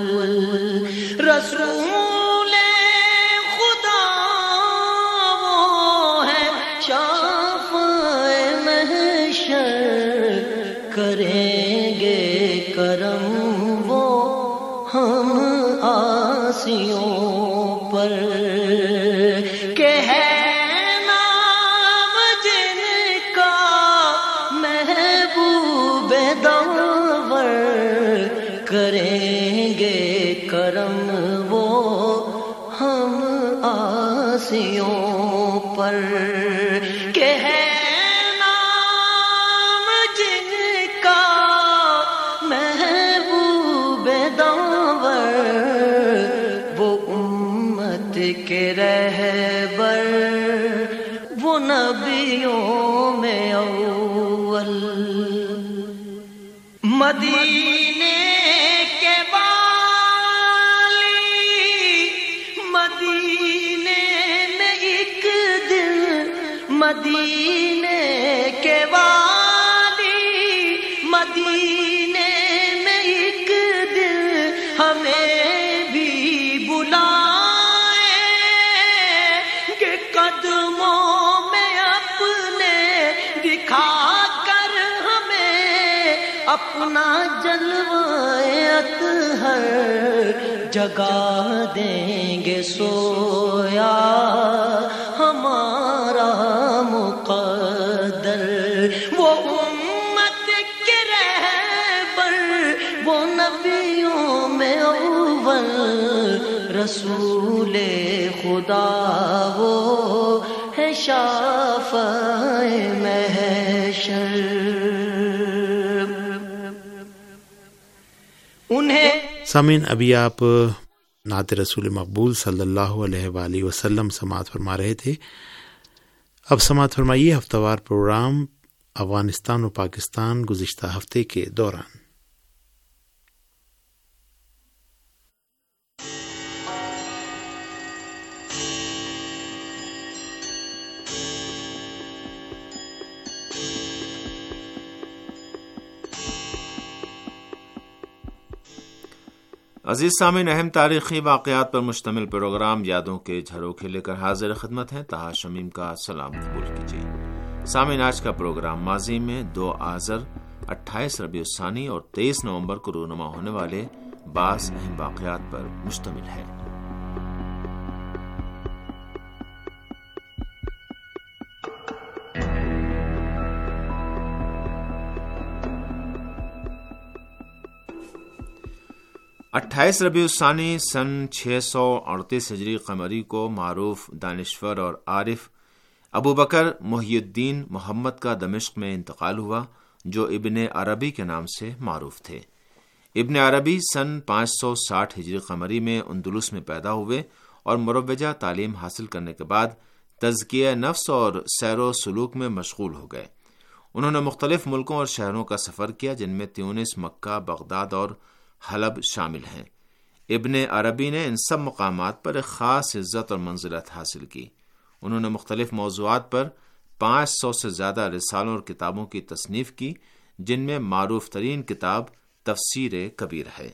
رسول خدا وہ ہے شافع محشر. کریں گے کرم وہ ہم ہم آسیوں پر کہ ہے نام جن کا محبوب داور، وہ امت کے رہبر، وہ نبیوں میں اول، مدینے کے والی، مدینے میں ایک دن، مدینے کے والی، مدینے میں ایک دن ہمیں بھی بلائیں کہ قدموں میں اپنے دکھا کر ہمیں اپنا جلوہ اطہر جگا دیں گے، سویا ہمارا مقدر، وہ امت کے رہبر، وہ نبیوں میں اول، رسول خدا وہ ہے شافع محشر۔ انہیں سامعین، ابھی آپ نعت رسول مقبول صلی اللہ علیہ وآلہ وسلم سماعت فرما رہے تھے۔ اب سماعت فرمائیے ہفتہ وار پروگرام افغانستان و پاکستان گزشتہ ہفتے کے دوران۔ عزیز سامعین، اہم تاریخی واقعات پر مشتمل پروگرام یادوں کے جھروکے لے کر حاضر خدمت ہیں۔ طاہر شمیم کا سلام قبول کیجیے۔ سامعین، آج کا پروگرام ماضی میں دو آذر، اٹھائیس ربیع الثانی اور تیئیس نومبر کو رونما ہونے والے بعض اہم واقعات پر مشتمل ہے۔ اٹھائیس ربیع الثانی سن چھ سو اڑتیس ہجری قمری کو معروف دانشور اور عارف ابو بکر محی الدین محمد کا دمشق میں انتقال ہوا، جو ابن عربی کے نام سے معروف تھے۔ ابن عربی سن پانچ سو ساٹھ ہجری قمری میں اندلس میں پیدا ہوئے اور مروجہ تعلیم حاصل کرنے کے بعد تزکیہ نفس اور سیر و سلوک میں مشغول ہو گئے۔ انہوں نے مختلف ملکوں اور شہروں کا سفر کیا، جن میں تیونس، مکہ، بغداد اور حلب شامل ہیں۔ ابن عربی نے ان سب مقامات پر ایک خاص عزت اور منزلت حاصل کی۔ انہوں نے مختلف موضوعات پر پانچ سو سے زیادہ رسالوں اور کتابوں کی تصنیف کی، جن میں معروف ترین کتاب تفسیر کبیر ہے۔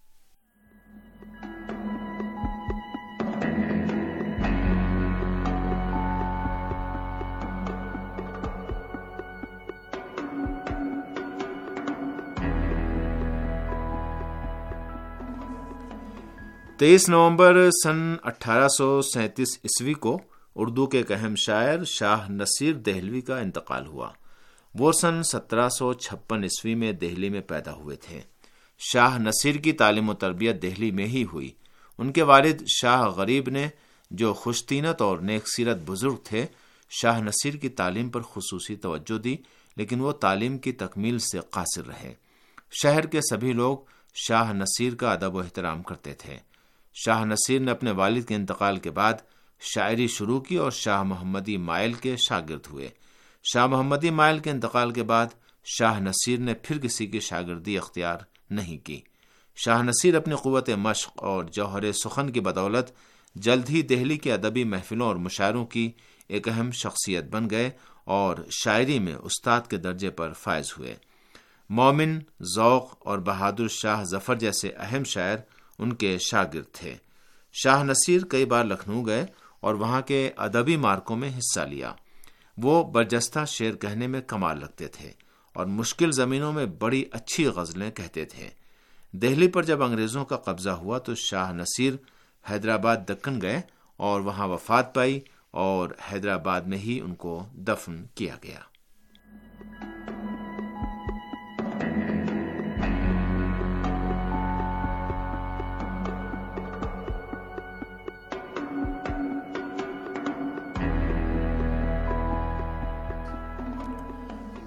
تیئیس نومبر سن اٹھارہ سو سینتیس عیسوی کو اردو کے ایک اہم شاعر شاہ نصیر دہلوی کا انتقال ہوا۔ وہ سن سترہ سو چھپن عیسوی میں دہلی میں پیدا ہوئے تھے۔ شاہ نصیر کی تعلیم و تربیت دہلی میں ہی ہوئی۔ ان کے والد شاہ غریب نے، جو خوش طینت اور نیک سیرت بزرگ تھے، شاہ نصیر کی تعلیم پر خصوصی توجہ دی، لیکن وہ تعلیم کی تکمیل سے قاصر رہے۔ شہر کے سبھی لوگ شاہ نصیر کا ادب و احترام کرتے تھے۔ شاہ نصیر نے اپنے والد کے انتقال کے بعد شاعری شروع کی اور شاہ محمدی مائل کے شاگرد ہوئے۔ شاہ محمدی مائل کے انتقال کے بعد شاہ نصیر نے پھر کسی کی شاگردی اختیار نہیں کی۔ شاہ نصیر اپنی قوت مشق اور جوہر سخن کی بدولت جلد ہی دہلی کی ادبی محفلوں اور مشاعروں کی ایک اہم شخصیت بن گئے اور شاعری میں استاد کے درجے پر فائز ہوئے۔ مومن، ذوق اور بہادر شاہ ظفر جیسے اہم شاعر ان کے شاگرد تھے۔ شاہ نصیر کئی بار لکھنؤ گئے اور وہاں کے ادبی مارکوں میں حصہ لیا۔ وہ برجستہ شعر کہنے میں کمال رکھتے تھے اور مشکل زمینوں میں بڑی اچھی غزلیں کہتے تھے۔ دہلی پر جب انگریزوں کا قبضہ ہوا تو شاہ نصیر حیدرآباد دکن گئے اور وہاں وفات پائی اور حیدرآباد میں ہی ان کو دفن کیا گیا۔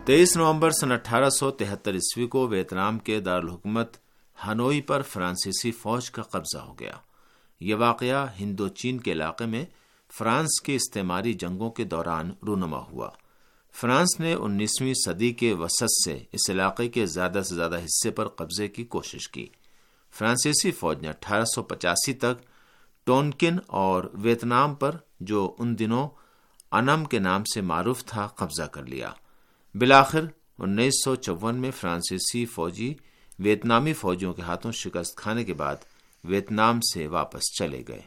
تیئیس نومبر سن اٹھارہ سو تہتر عیسوی کو ویتنام کے دارالحکومت ہنوئی پر فرانسیسی فوج کا قبضہ ہو گیا۔ یہ واقعہ ہندو چین کے علاقے میں فرانس کی استعماری جنگوں کے دوران رونما ہوا۔ فرانس نے انیسویں صدی کے وسط سے اس علاقے کے زیادہ سے زیادہ حصے پر قبضے کی کوشش کی۔ فرانسیسی فوج نے اٹھارہ سو پچاسی تک ٹونکن اور ویتنام پر، جو ان دنوں انم کے نام سے معروف تھا، قبضہ کر لیا۔ بالآخر انیس سو چون میں فرانسیسی فوجی ویتنامی فوجیوں کے ہاتھوں شکست کھانے کے بعد ویتنام سے واپس چلے گئے۔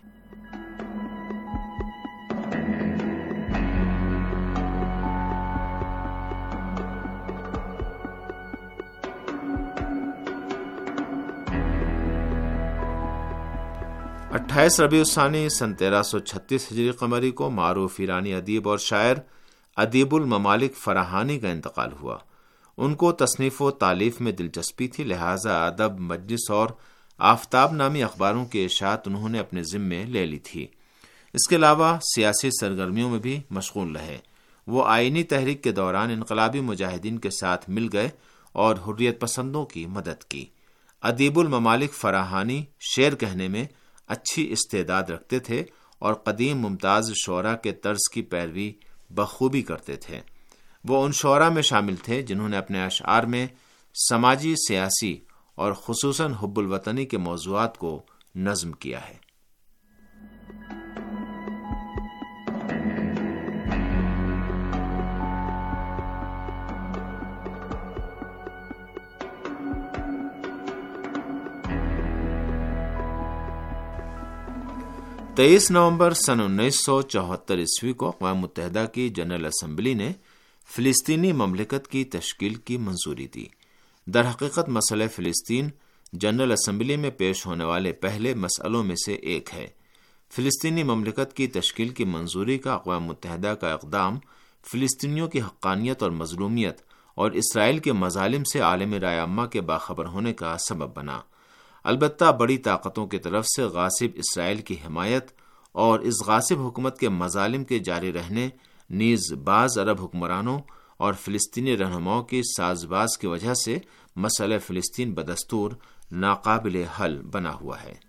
اٹھائیس ربیع الثانی سن تیرہ سو چھتیس ہجری قمری کو معروف ایرانی ادیب اور شاعر ادیب الممالک فراہانی کا انتقال ہوا۔ ان کو تصنیف و تالیف میں دلچسپی تھی، لہٰذا ادب، مجلس اور آفتاب نامی اخباروں کی اشاعت انہوں نے اپنے ذمے لے لی تھی۔ اس کے علاوہ سیاسی سرگرمیوں میں بھی مشغول رہے۔ وہ آئینی تحریک کے دوران انقلابی مجاہدین کے ساتھ مل گئے اور حریت پسندوں کی مدد کی۔ ادیب الممالک فراہانی شعر کہنے میں اچھی استعداد رکھتے تھے اور قدیم ممتاز شعراء کے طرز کی پیروی بخوبی کرتے تھے۔ وہ ان شعراء میں شامل تھے جنہوں نے اپنے اشعار میں سماجی، سیاسی اور خصوصاً حب الوطنی کے موضوعات کو نظم کیا ہے۔ تیئیس نومبر سن انیس سو چوہتر عیسوی کو اقوام متحدہ کی جنرل اسمبلی نے فلسطینی مملکت کی تشکیل کی منظوری دی۔ در حقیقت مسئلہ فلسطین جنرل اسمبلی میں پیش ہونے والے پہلے مسئلوں میں سے ایک ہے۔ فلسطینی مملکت کی تشکیل کی منظوری کا اقوام متحدہ کا اقدام فلسطینیوں کی حقانیت اور مظلومیت اور اسرائیل کے مظالم سے عالم رائے عامہ کے باخبر ہونے کا سبب بنا۔ البتہ بڑی طاقتوں کی طرف سے غاصب اسرائیل کی حمایت اور اس غاصب حکومت کے مظالم کے جاری رہنے، نیز بعض عرب حکمرانوں اور فلسطینی رہنماؤں کی ساز باز کی وجہ سے مسئلہ فلسطین بدستور ناقابل حل بنا ہوا ہے۔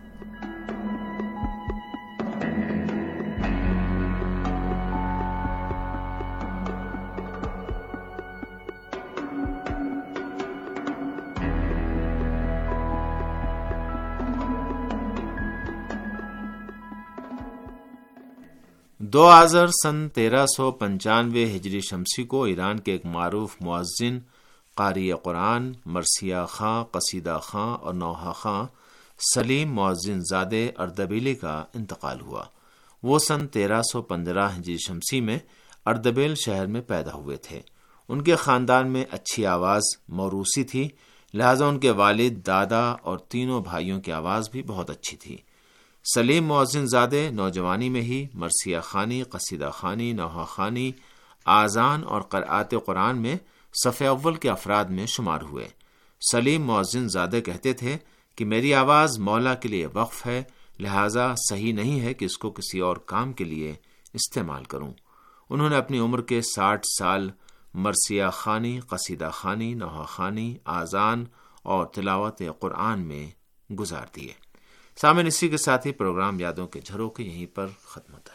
دو آذر سن تیرہ سو پنچانوے ہجری شمسی کو ایران کے ایک معروف مؤذن، قاری قرآن، مرثیہ خاں، قصیدہ خاں اور نوحہ خاں سلیم مؤذن زادے اردبیلی کا انتقال ہوا۔ وہ سن تیرہ سو پندرہ ہجری شمسی میں اردبیل شہر میں پیدا ہوئے تھے۔ ان کے خاندان میں اچھی آواز موروثی تھی، لہذا ان کے والد، دادا اور تینوں بھائیوں کی آواز بھی بہت اچھی تھی۔ سلیم مؤذن زادے نوجوانی میں ہی مرثیہ خوانی، قصیدہ خوانی، نوحہ خوانی، آذان اور قرأت قرآن میں صف اول کے افراد میں شمار ہوئے۔ سلیم مؤذن زادے کہتے تھے کہ میری آواز مولا کے لیے وقف ہے، لہذا صحیح نہیں ہے کہ اس کو کسی اور کام کے لیے استعمال کروں۔ انہوں نے اپنی عمر کے ساٹھ سال مرثیہ خوانی، قصیدہ خوانی، نوحہ خوانی، آذان اور تلاوت قرآن میں گزار دیے۔ سامعین، اسی کے ساتھ ہی پروگرام یادوں کے جھروکے یہیں پر ختم ہوتا ہے۔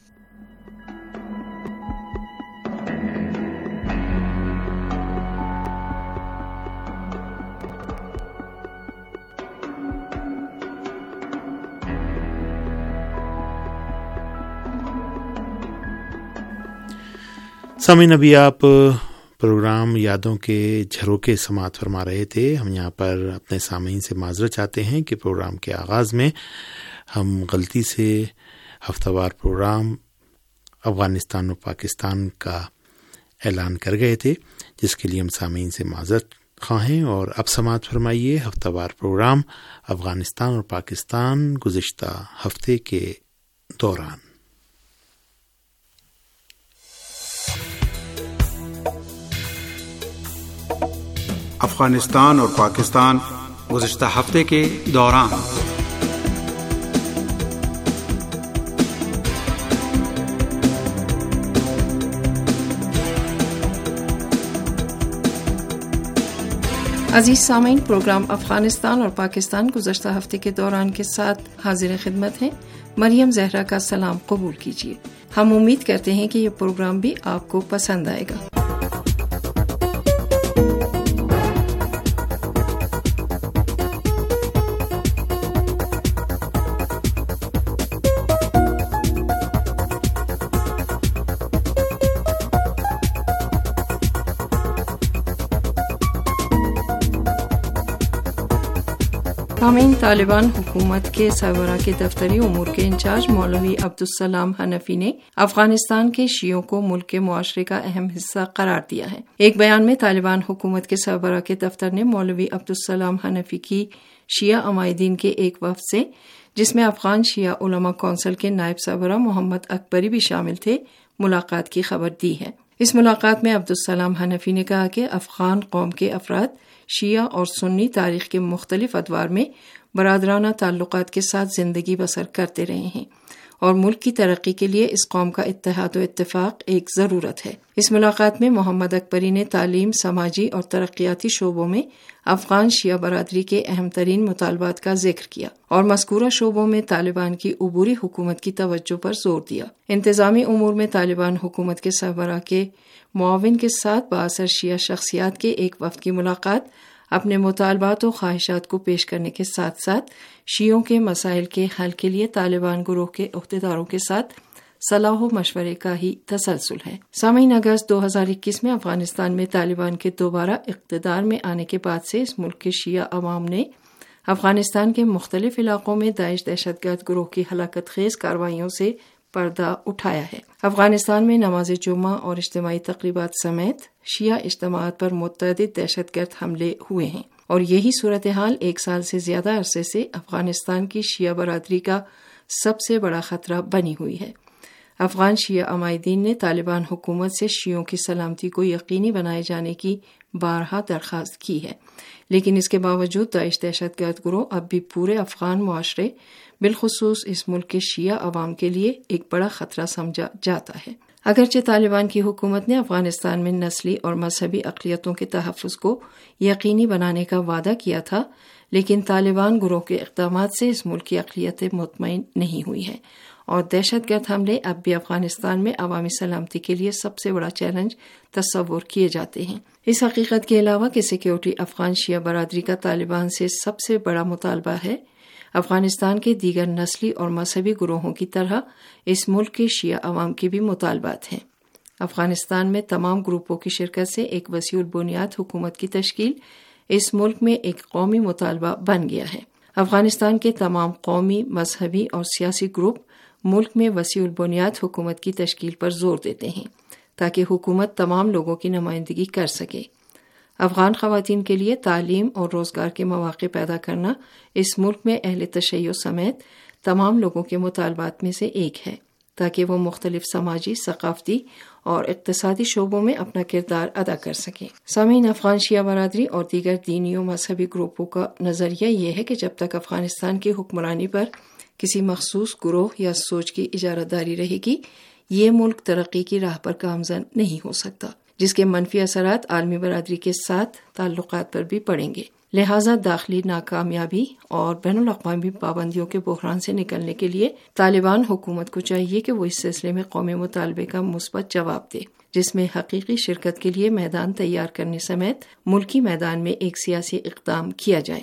سامعین، ابھی آپ پروگرام یادوں کے جھروکے سماعت فرما رہے تھے۔ ہم یہاں پر اپنے سامعین سے معذرت چاہتے ہیں کہ پروگرام کے آغاز میں ہم غلطی سے ہفتہ وار پروگرام افغانستان و پاکستان کا اعلان کر گئے تھے، جس کے لیے ہم سامعین سے معذرت خواہ ہیں، اور اب سماعت فرمائیے ہفتہ وار پروگرام افغانستان اور پاکستان گزشتہ ہفتے کے دوران۔ افغانستان اور پاکستان گزشتہ ہفتے کے دوران۔ عزیز سامعین، پروگرام افغانستان اور پاکستان گزشتہ ہفتے کے دوران کے ساتھ حاضر خدمت ہیں۔ مریم زہرا کا سلام قبول کیجیے۔ ہم امید کرتے ہیں کہ یہ پروگرام بھی آپ کو پسند آئے گا۔ سامعین، طالبان حکومت کے سربراہ کے دفتری امور کے انچارج مولوی عبدالسلام حنفی نے افغانستان کے شیعوں کو ملک کے معاشرے کا اہم حصہ قرار دیا ہے۔ ایک بیان میں طالبان حکومت کے سربراہ کے دفتر نے مولوی عبدالسلام حنفی کی شیعہ عمائدین کے ایک وفد سے، جس میں افغان شیعہ علماء کونسل کے نائب سربراہ محمد اکبری بھی شامل تھے، ملاقات کی خبر دی ہے۔ اس ملاقات میں عبدالسلام حنفی نے کہا کہ افغان قوم کے افراد شیعہ اور سنی تاریخ کے مختلف ادوار میں برادرانہ تعلقات کے ساتھ زندگی بسر کرتے رہے ہیں اور ملک کی ترقی کے لیے اس قوم کا اتحاد و اتفاق ایک ضرورت ہے۔ اس ملاقات میں محمد اکبری نے تعلیم، سماجی اور ترقیاتی شعبوں میں افغان شیعہ برادری کے اہم ترین مطالبات کا ذکر کیا اور مذکورہ شعبوں میں طالبان کی عبوری حکومت کی توجہ پر زور دیا۔ انتظامی امور میں طالبان حکومت کے سربراہ کے معاون کے ساتھ بااثر شیعہ شخصیات کے ایک وفد کی ملاقات اپنے مطالبات و خواہشات کو پیش کرنے کے ساتھ ساتھ شیعوں کے مسائل کے حل کے لیے طالبان گروہ کے عہدیداروں کے ساتھ صلاح و مشورے کا ہی تسلسل ہے۔ سامعین، اگست دو ہزار اکیس میں افغانستان میں طالبان کے دوبارہ اقتدار میں آنے کے بعد سے اس ملک کے شیعہ عوام نے افغانستان کے مختلف علاقوں میں داعش دہشت گرد گروہ کی ہلاکت خیز کارروائیوں سے پردہ اٹھایا ہے۔ افغانستان میں نماز جمعہ اور اجتماعی تقریبات سمیت شیعہ اجتماعات پر متعدد دہشت گرد حملے ہوئے ہیں اور یہی صورتحال ایک سال سے زیادہ عرصے سے افغانستان کی شیعہ برادری کا سب سے بڑا خطرہ بنی ہوئی ہے۔ افغان شیعہ عمائدین نے طالبان حکومت سے شیعوں کی سلامتی کو یقینی بنائے جانے کی بارہا درخواست کی ہے، لیکن اس کے باوجود داعش دہشت گرد گروہ اب بھی پورے افغان معاشرے بالخصوص اس ملک کے شیعہ عوام کے لیے ایک بڑا خطرہ سمجھا جاتا ہے۔ اگرچہ طالبان کی حکومت نے افغانستان میں نسلی اور مذہبی اقلیتوں کے تحفظ کو یقینی بنانے کا وعدہ کیا تھا، لیکن طالبان گروہ کے اقدامات سے اس ملک کی اقلیتیں مطمئن نہیں ہوئی ہیں اور دہشت گرد حملے اب بھی افغانستان میں عوامی سلامتی کے لیے سب سے بڑا چیلنج تصور کیے جاتے ہیں۔ اس حقیقت کے علاوہ کہ سیکیورٹی افغان شیعہ برادری کا طالبان سے سب سے بڑا مطالبہ ہے، افغانستان کے دیگر نسلی اور مذہبی گروہوں کی طرح اس ملک کے شیعہ عوام کے بھی مطالبات ہیں۔ افغانستان میں تمام گروپوں کی شرکت سے ایک وسیع البنیاد حکومت کی تشکیل اس ملک میں ایک قومی مطالبہ بن گیا ہے۔ افغانستان کے تمام قومی، مذہبی اور سیاسی گروپ ملک میں وسیع البنیاد حکومت کی تشکیل پر زور دیتے ہیں تاکہ حکومت تمام لوگوں کی نمائندگی کر سکے۔ افغان خواتین کے لیے تعلیم اور روزگار کے مواقع پیدا کرنا اس ملک میں اہل تشیع سمیت تمام لوگوں کے مطالبات میں سے ایک ہے تاکہ وہ مختلف سماجی، ثقافتی اور اقتصادی شعبوں میں اپنا کردار ادا کر سکیں۔ سامعین، افغان شیعہ برادری اور دیگر دینی و مذہبی گروپوں کا نظریہ یہ ہے کہ جب تک افغانستان کی حکمرانی پر کسی مخصوص گروہ یا سوچ کی اجارہ داری رہے گی، یہ ملک ترقی کی راہ پر گامزن نہیں ہو سکتا، جس کے منفی اثرات عالمی برادری کے ساتھ تعلقات پر بھی پڑیں گے۔ لہٰذا داخلی ناکامیابی اور بین الاقوامی پابندیوں کے بحران سے نکلنے کے لیے طالبان حکومت کو چاہیے کہ وہ اس سلسلے میں قومی مطالبے کا مثبت جواب دے، جس میں حقیقی شرکت کے لیے میدان تیار کرنے سمیت ملکی میدان میں ایک سیاسی اقدام کیا جائے۔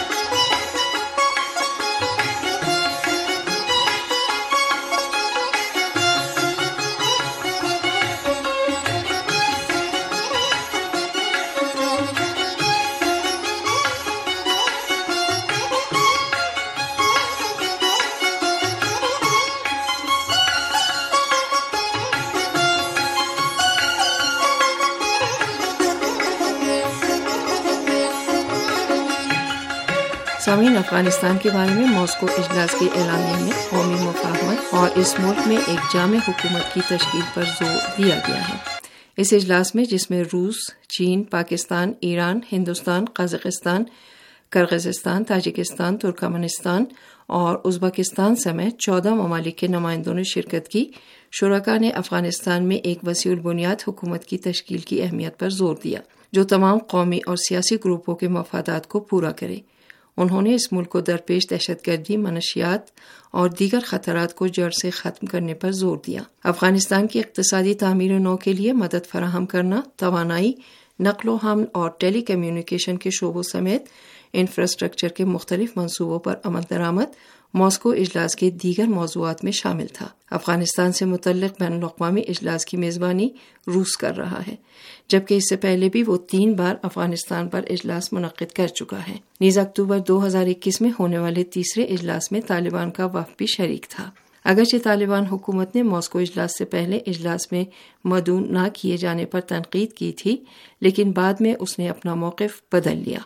سامعین، افغانستان کے بارے میں ماسکو اجلاس کے اعلامیہ میں قومی مفاہمت اور اس ملک میں ایک جامع حکومت کی تشکیل پر زور دیا گیا ہے۔ اس اجلاس میں، جس میں روس، چین، پاکستان، ایران، ہندوستان، قازقستان، کرغزستان، تاجکستان، ترکمانستان اور ازبکستان سمیت چودہ ممالک کے نمائندوں نے شرکت کی. شرکا نے افغانستان میں ایک وسیع البنیاد حکومت کی تشکیل کی اہمیت پر زور دیا جو تمام قومی اور سیاسی گروپوں کے مفادات کو پورا کرے. انہوں نے اس ملک کو درپیش دہشت گردی، منشیات اور دیگر خطرات کو جڑ سے ختم کرنے پر زور دیا. افغانستان کی اقتصادی تعمیر نو کے لیے مدد فراہم کرنا، توانائی، نقل و حمل اور ٹیلی کمیونیکیشن کے شعبوں سمیت انفراسٹرکچر کے مختلف منصوبوں پر عمل درآمد ماسکو اجلاس کے دیگر موضوعات میں شامل تھا. افغانستان سے متعلق بین الاقوامی اجلاس کی میزبانی روس کر رہا ہے، جبکہ اس سے پہلے بھی وہ تین بار افغانستان پر اجلاس منعقد کر چکا ہے. نیز اکتوبر دو ہزار اکیس میں ہونے والے تیسرے اجلاس میں طالبان کا وفد بھی شریک تھا. اگرچہ طالبان حکومت نے ماسکو اجلاس سے پہلے اجلاس میں مدعو نہ کیے جانے پر تنقید کی تھی، لیکن بعد میں اس نے اپنا موقف بدل لیا.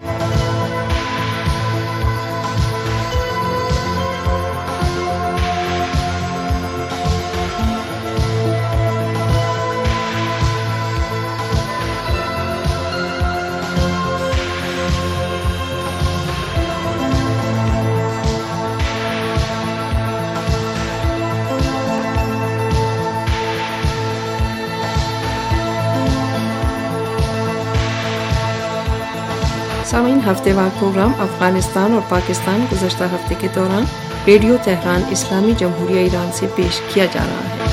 سامعین، ہفتے وار پروگرام افغانستان اور پاکستان گزشتہ ہفتے کے دوران ریڈیو تہران اسلامی جمہوریہ ایران سے پیش کیا جا رہا ہے.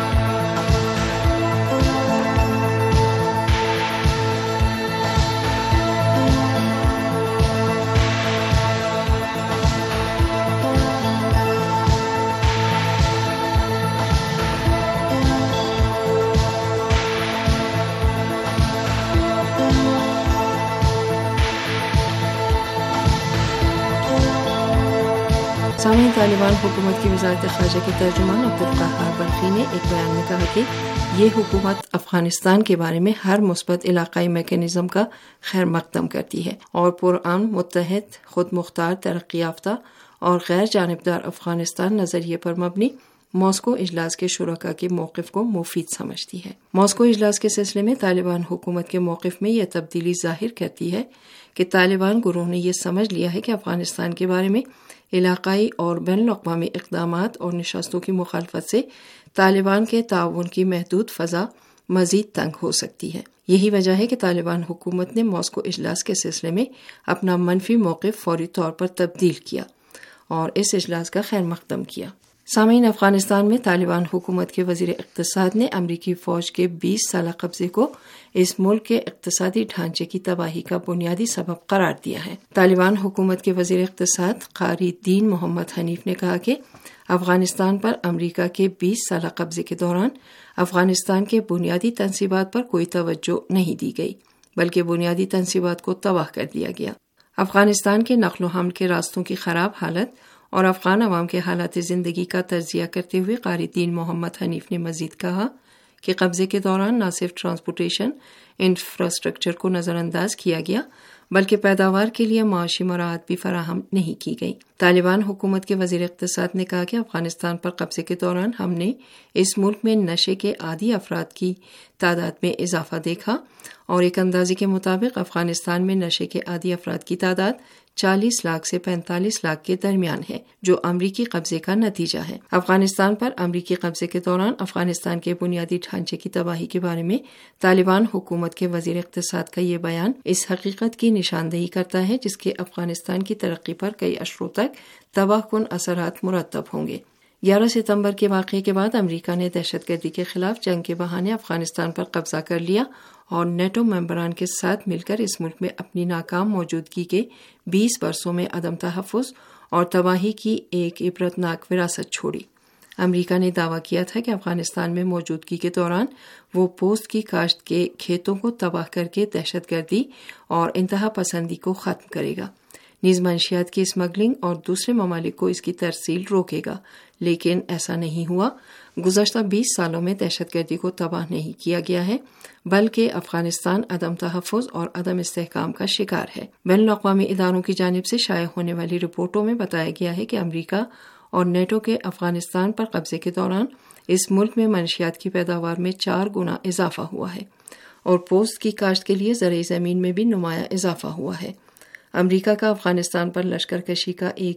سامعین، طالبان حکومت کی وزارت خارجہ کے ترجمان عبدالقہار بلخی نے ایک بیان میں کہا کہ یہ حکومت افغانستان کے بارے میں ہر مثبت علاقائی میکینزم کا خیر مقدم کرتی ہے اور پرامن، متحد، خود مختار، ترقی یافتہ اور غیر جانبدار افغانستان نظریے پر مبنی ماسکو اجلاس کے شرکاء کے موقف کو مفید سمجھتی ہے. ماسکو اجلاس کے سلسلے میں طالبان حکومت کے موقف میں یہ تبدیلی ظاہر کرتی ہے کہ طالبان گروہ نے یہ سمجھ لیا ہے کہ افغانستان کے بارے میں علاقائی اور بین الاقوامی اقدامات اور نشستوں کی مخالفت سے طالبان کے تعاون کی محدود فضا مزید تنگ ہو سکتی ہے. یہی وجہ ہے کہ طالبان حکومت نے ماسکو اجلاس کے سلسلے میں اپنا منفی موقف فوری طور پر تبدیل کیا اور اس اجلاس کا خیر مقدم کیا. سامعین، افغانستان میں طالبان حکومت کے وزیر اقتصاد نے امریکی فوج کے بیس سالہ قبضے کو اس ملک کے اقتصادی ڈھانچے کی تباہی کا بنیادی سبب قرار دیا ہے. طالبان حکومت کے وزیر اقتصاد قاری دین محمد حنیف نے کہا کہ افغانستان پر امریکہ کے بیس سالہ قبضے کے دوران افغانستان کے بنیادی تنصیبات پر کوئی توجہ نہیں دی گئی، بلکہ بنیادی تنصیبات کو تباہ کر دیا گیا. افغانستان کے نقل و حمل کے راستوں کی خراب حالت اور افغان عوام کے حالات زندگی کا تجزیہ کرتے ہوئے قاری دین محمد حنیف نے مزید کہا کہ قبضے کے دوران نہ صرف ٹرانسپورٹیشن انفراسٹرکچر کو نظر انداز کیا گیا بلکہ پیداوار کے لیے معاشی مراعات بھی فراہم نہیں کی گئی. طالبان حکومت کے وزیر اقتصاد نے کہا کہ افغانستان پر قبضے کے دوران ہم نے اس ملک میں نشے کے عادی افراد کی تعداد میں اضافہ دیکھا اور ایک اندازے کے مطابق افغانستان میں نشے کے عادی افراد کی تعداد چالیس لاکھ سے پینتالیس لاکھ کے درمیان ہے، جو امریکی قبضے کا نتیجہ ہے. افغانستان پر امریکی قبضے کے دوران افغانستان کے بنیادی ڈھانچے کی تباہی کے بارے میں طالبان حکومت کے وزیر اقتصاد کا یہ بیان اس حقیقت کی نشاندہی کرتا ہے جس کے افغانستان کی ترقی پر کئی اشروں تک تباہ کن اثرات مرتب ہوں گے. گیارہ ستمبر کے واقعے کے بعد امریکہ نے دہشت گردی کے خلاف جنگ کے بہانے افغانستان پر قبضہ کر لیا اور نیٹو ممبران کے ساتھ مل کر اس ملک میں اپنی ناکام موجودگی کے بیس برسوں میں عدم تحفظ اور تباہی کی ایک عبرتناک وراثت چھوڑی. امریکہ نے دعویٰ کیا تھا کہ افغانستان میں موجودگی کے دوران وہ پوست کی کاشت کے کھیتوں کو تباہ کر کے دہشت گردی اور انتہا پسندی کو ختم کرے گا، نیز منشیات کی اسمگلنگ اور دوسرے ممالک کو اس کی ترسیل روکے گا، لیکن ایسا نہیں ہوا. گزشتہ بیس سالوں میں دہشت گردی کو تباہ نہیں کیا گیا ہے بلکہ افغانستان عدم تحفظ اور عدم استحکام کا شکار ہے. بین الاقوامی اداروں کی جانب سے شائع ہونے والی رپورٹوں میں بتایا گیا ہے کہ امریکہ اور نیٹو کے افغانستان پر قبضے کے دوران اس ملک میں منشیات کی پیداوار میں چار گنا اضافہ ہوا ہے اور پوست کی کاشت کے لیے زرعی زمین میں بھی نمایاں اضافہ ہوا ہے. امریکہ کا افغانستان پر لشکر کشی کا ایک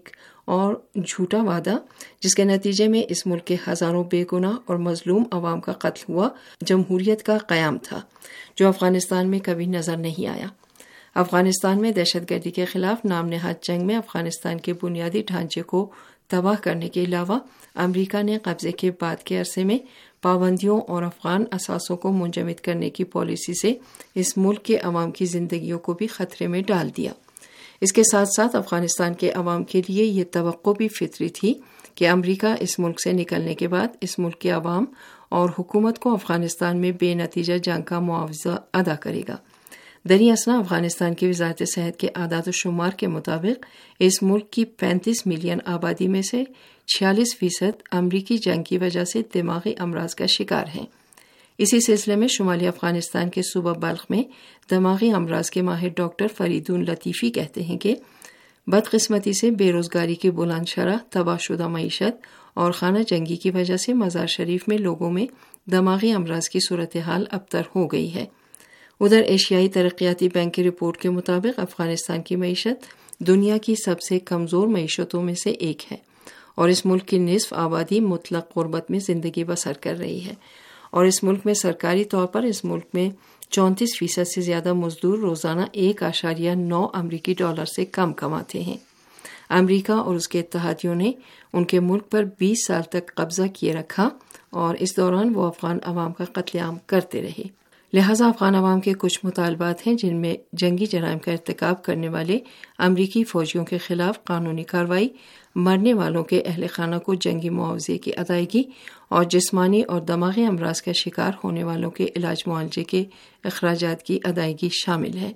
اور جھوٹا وعدہ جس کے نتیجے میں اس ملک کے ہزاروں بے گناہ اور مظلوم عوام کا قتل ہوا جمہوریت کا قیام تھا، جو افغانستان میں کبھی نظر نہیں آیا۔ افغانستان میں دہشت گردی کے خلاف نام نہاد جنگ میں افغانستان کے بنیادی ڈھانچے کو تباہ کرنے کے علاوہ امریکہ نے قبضے کے بعد کے عرصے میں پابندیوں اور افغان اثاثوں کو منجمد کرنے کی پالیسی سے اس ملک کے عوام کی زندگیوں کو بھی خطرے میں ڈال دیا۔ اس کے ساتھ ساتھ افغانستان کے عوام کے لیے یہ توقع بھی فطری تھی کہ امریکہ اس ملک سے نکلنے کے بعد اس ملک کے عوام اور حکومت کو افغانستان میں بے نتیجہ جنگ کا معاوضہ ادا کرے گا۔ دریں اثنا افغانستان کی وزارت صحت کے اعداد و شمار کے مطابق اس ملک کی پینتیس ملین آبادی میں سے چھیالیس فیصد امریکی جنگ کی وجہ سے دماغی امراض کا شکار ہیں۔ اسی سلسلے میں شمالی افغانستان کے صوبہ بلخ میں دماغی امراض کے ماہر ڈاکٹر فریدون لطیفی کہتے ہیں کہ بدقسمتی سے بے روزگاری کی بلند شرح، تباہ شدہ معیشت اور خانہ جنگی کی وجہ سے مزار شریف میں لوگوں میں دماغی امراض کی صورتحال ابتر ہو گئی ہے۔ ادھر ایشیائی ترقیاتی بینک کی رپورٹ کے مطابق افغانستان کی معیشت دنیا کی سب سے کمزور معیشتوں میں سے ایک ہے اور اس ملک کی نصف آبادی مطلق غربت میں زندگی بسر کر رہی ہے، اور اس ملک میں سرکاری طور پر اس ملک میں چونتیس فیصد سے زیادہ مزدور روزانہ ایک اشاریہ نو امریکی ڈالر سے کم کماتے ہیں۔ امریکہ اور اس کے اتحادیوں نے ان کے ملک پر بیس سال تک قبضہ کیے رکھا اور اس دوران وہ افغان عوام کا قتل عام کرتے رہے۔ لہٰذا افغان عوام کے کچھ مطالبات ہیں جن میں جنگی جرائم کا ارتکاب کرنے والے امریکی فوجیوں کے خلاف قانونی کارروائی، مرنے والوں کے اہل خانہ کو جنگی معاوضے کی ادائیگی اور جسمانی اور دماغی امراض کا شکار ہونے والوں کے علاج معالجے کے اخراجات کی ادائیگی شامل ہے۔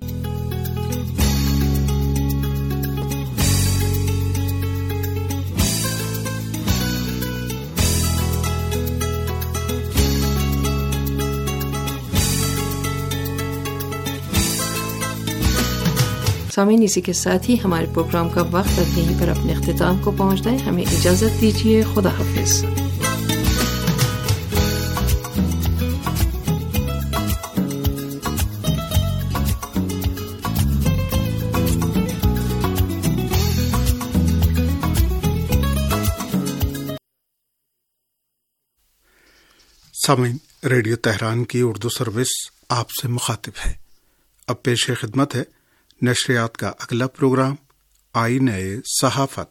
سامعین، اسی کے ساتھ ہی ہمارے پروگرام کا وقت اب یہیں پر اپنے اختتام کو پہنچتا ہے۔ ہمیں اجازت دیجیے، خدا حافظ۔ سامعین، ریڈیو تہران کی اردو سروس آپ سے مخاطب ہے۔ اب پیش خدمت ہے نشریات کا اگلا پروگرام آئینہ صحافت۔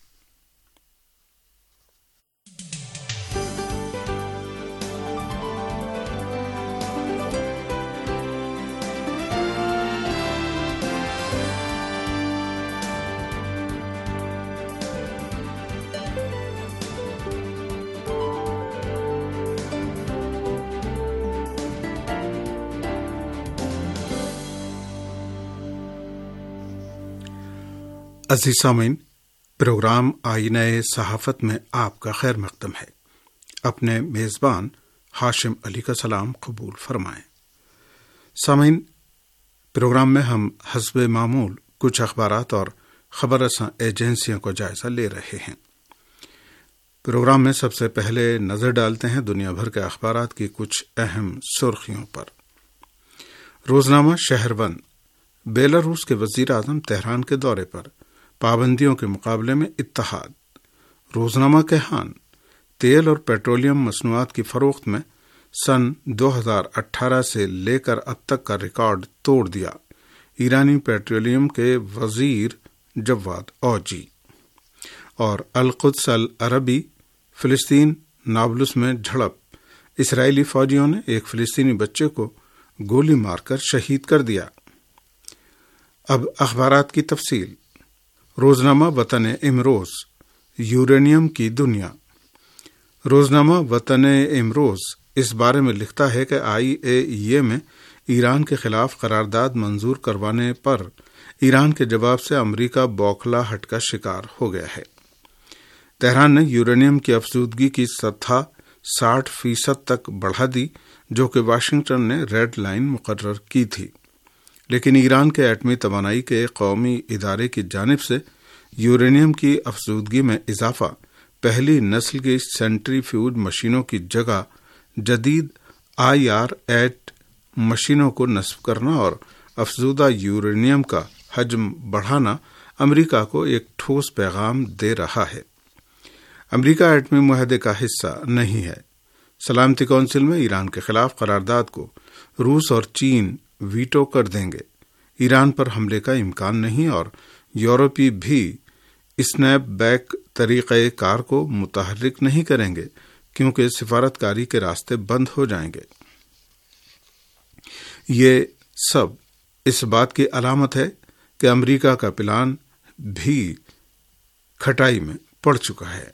عزیز سامعین، پروگرام آئینہ صحافت میں آپ کا خیر مقدم ہے۔ اپنے میزبان ہاشم علی کا سلام قبول فرمائیں۔ سامعین، پروگرام میں ہم حسب معمول کچھ اخبارات اور خبر رساں ایجنسیوں کا جائزہ لے رہے ہیں۔ پروگرام میں سب سے پہلے نظر ڈالتے ہیں دنیا بھر کے اخبارات کی کچھ اہم سرخیوں پر۔ روزنامہ شہرون، بیلاروس کے وزیر اعظم تہران کے دورے پر، پابندیوں کے مقابلے میں اتحاد۔ روزنامہ کیہان، تیل اور پیٹرولیم مصنوعات کی فروخت میں سن دو ہزار اٹھارہ سے لے کر اب تک کا ریکارڈ توڑ دیا، ایرانی پیٹرولیم کے وزیر جواد اوجی۔ اور القدس العربی، فلسطین نابلس میں جھڑپ، اسرائیلی فوجیوں نے ایک فلسطینی بچے کو گولی مار کر شہید کر دیا۔ اب اخبارات کی تفصیل۔ روزنامہ وطن امروز، یورینیم کی دنیا۔ روزنامہ وطن امروز اس بارے میں لکھتا ہے کہ آئی اے ای اے میں ایران کے خلاف قرارداد منظور کروانے پر ایران کے جواب سے امریکہ بوکھلا ہٹ کا شکار ہو گیا ہے۔ تہران نے یورینیم کی افزودگی کی سطح ساٹھ فیصد تک بڑھا دی، جو کہ واشنگٹن نے ریڈ لائن مقرر کی تھی، لیکن ایران کے ایٹمی توانائی کے قومی ادارے کی جانب سے یورینیم کی افزودگی میں اضافہ، پہلی نسل کی سینٹریفیوج مشینوں کی جگہ جدید آئی آر ایٹ مشینوں کو نصب کرنا اور افزودہ یورینیم کا حجم بڑھانا امریکہ کو ایک ٹھوس پیغام دے رہا ہے۔ امریکہ ایٹمی معاہدے کا حصہ نہیں ہے۔ سلامتی کونسل میں ایران کے خلاف قرارداد کو روس اور چین ویٹو کر دیں گے۔ ایران پر حملے کا امکان نہیں اور یورپی بھی اسنیپ بیک طریقہ کار کو متحرک نہیں کریں گے کیونکہ سفارتکاری کے راستے بند ہو جائیں گے۔ یہ سب اس بات کی علامت ہے کہ امریکہ کا پلان بھی کھٹائی میں پڑ چکا ہے۔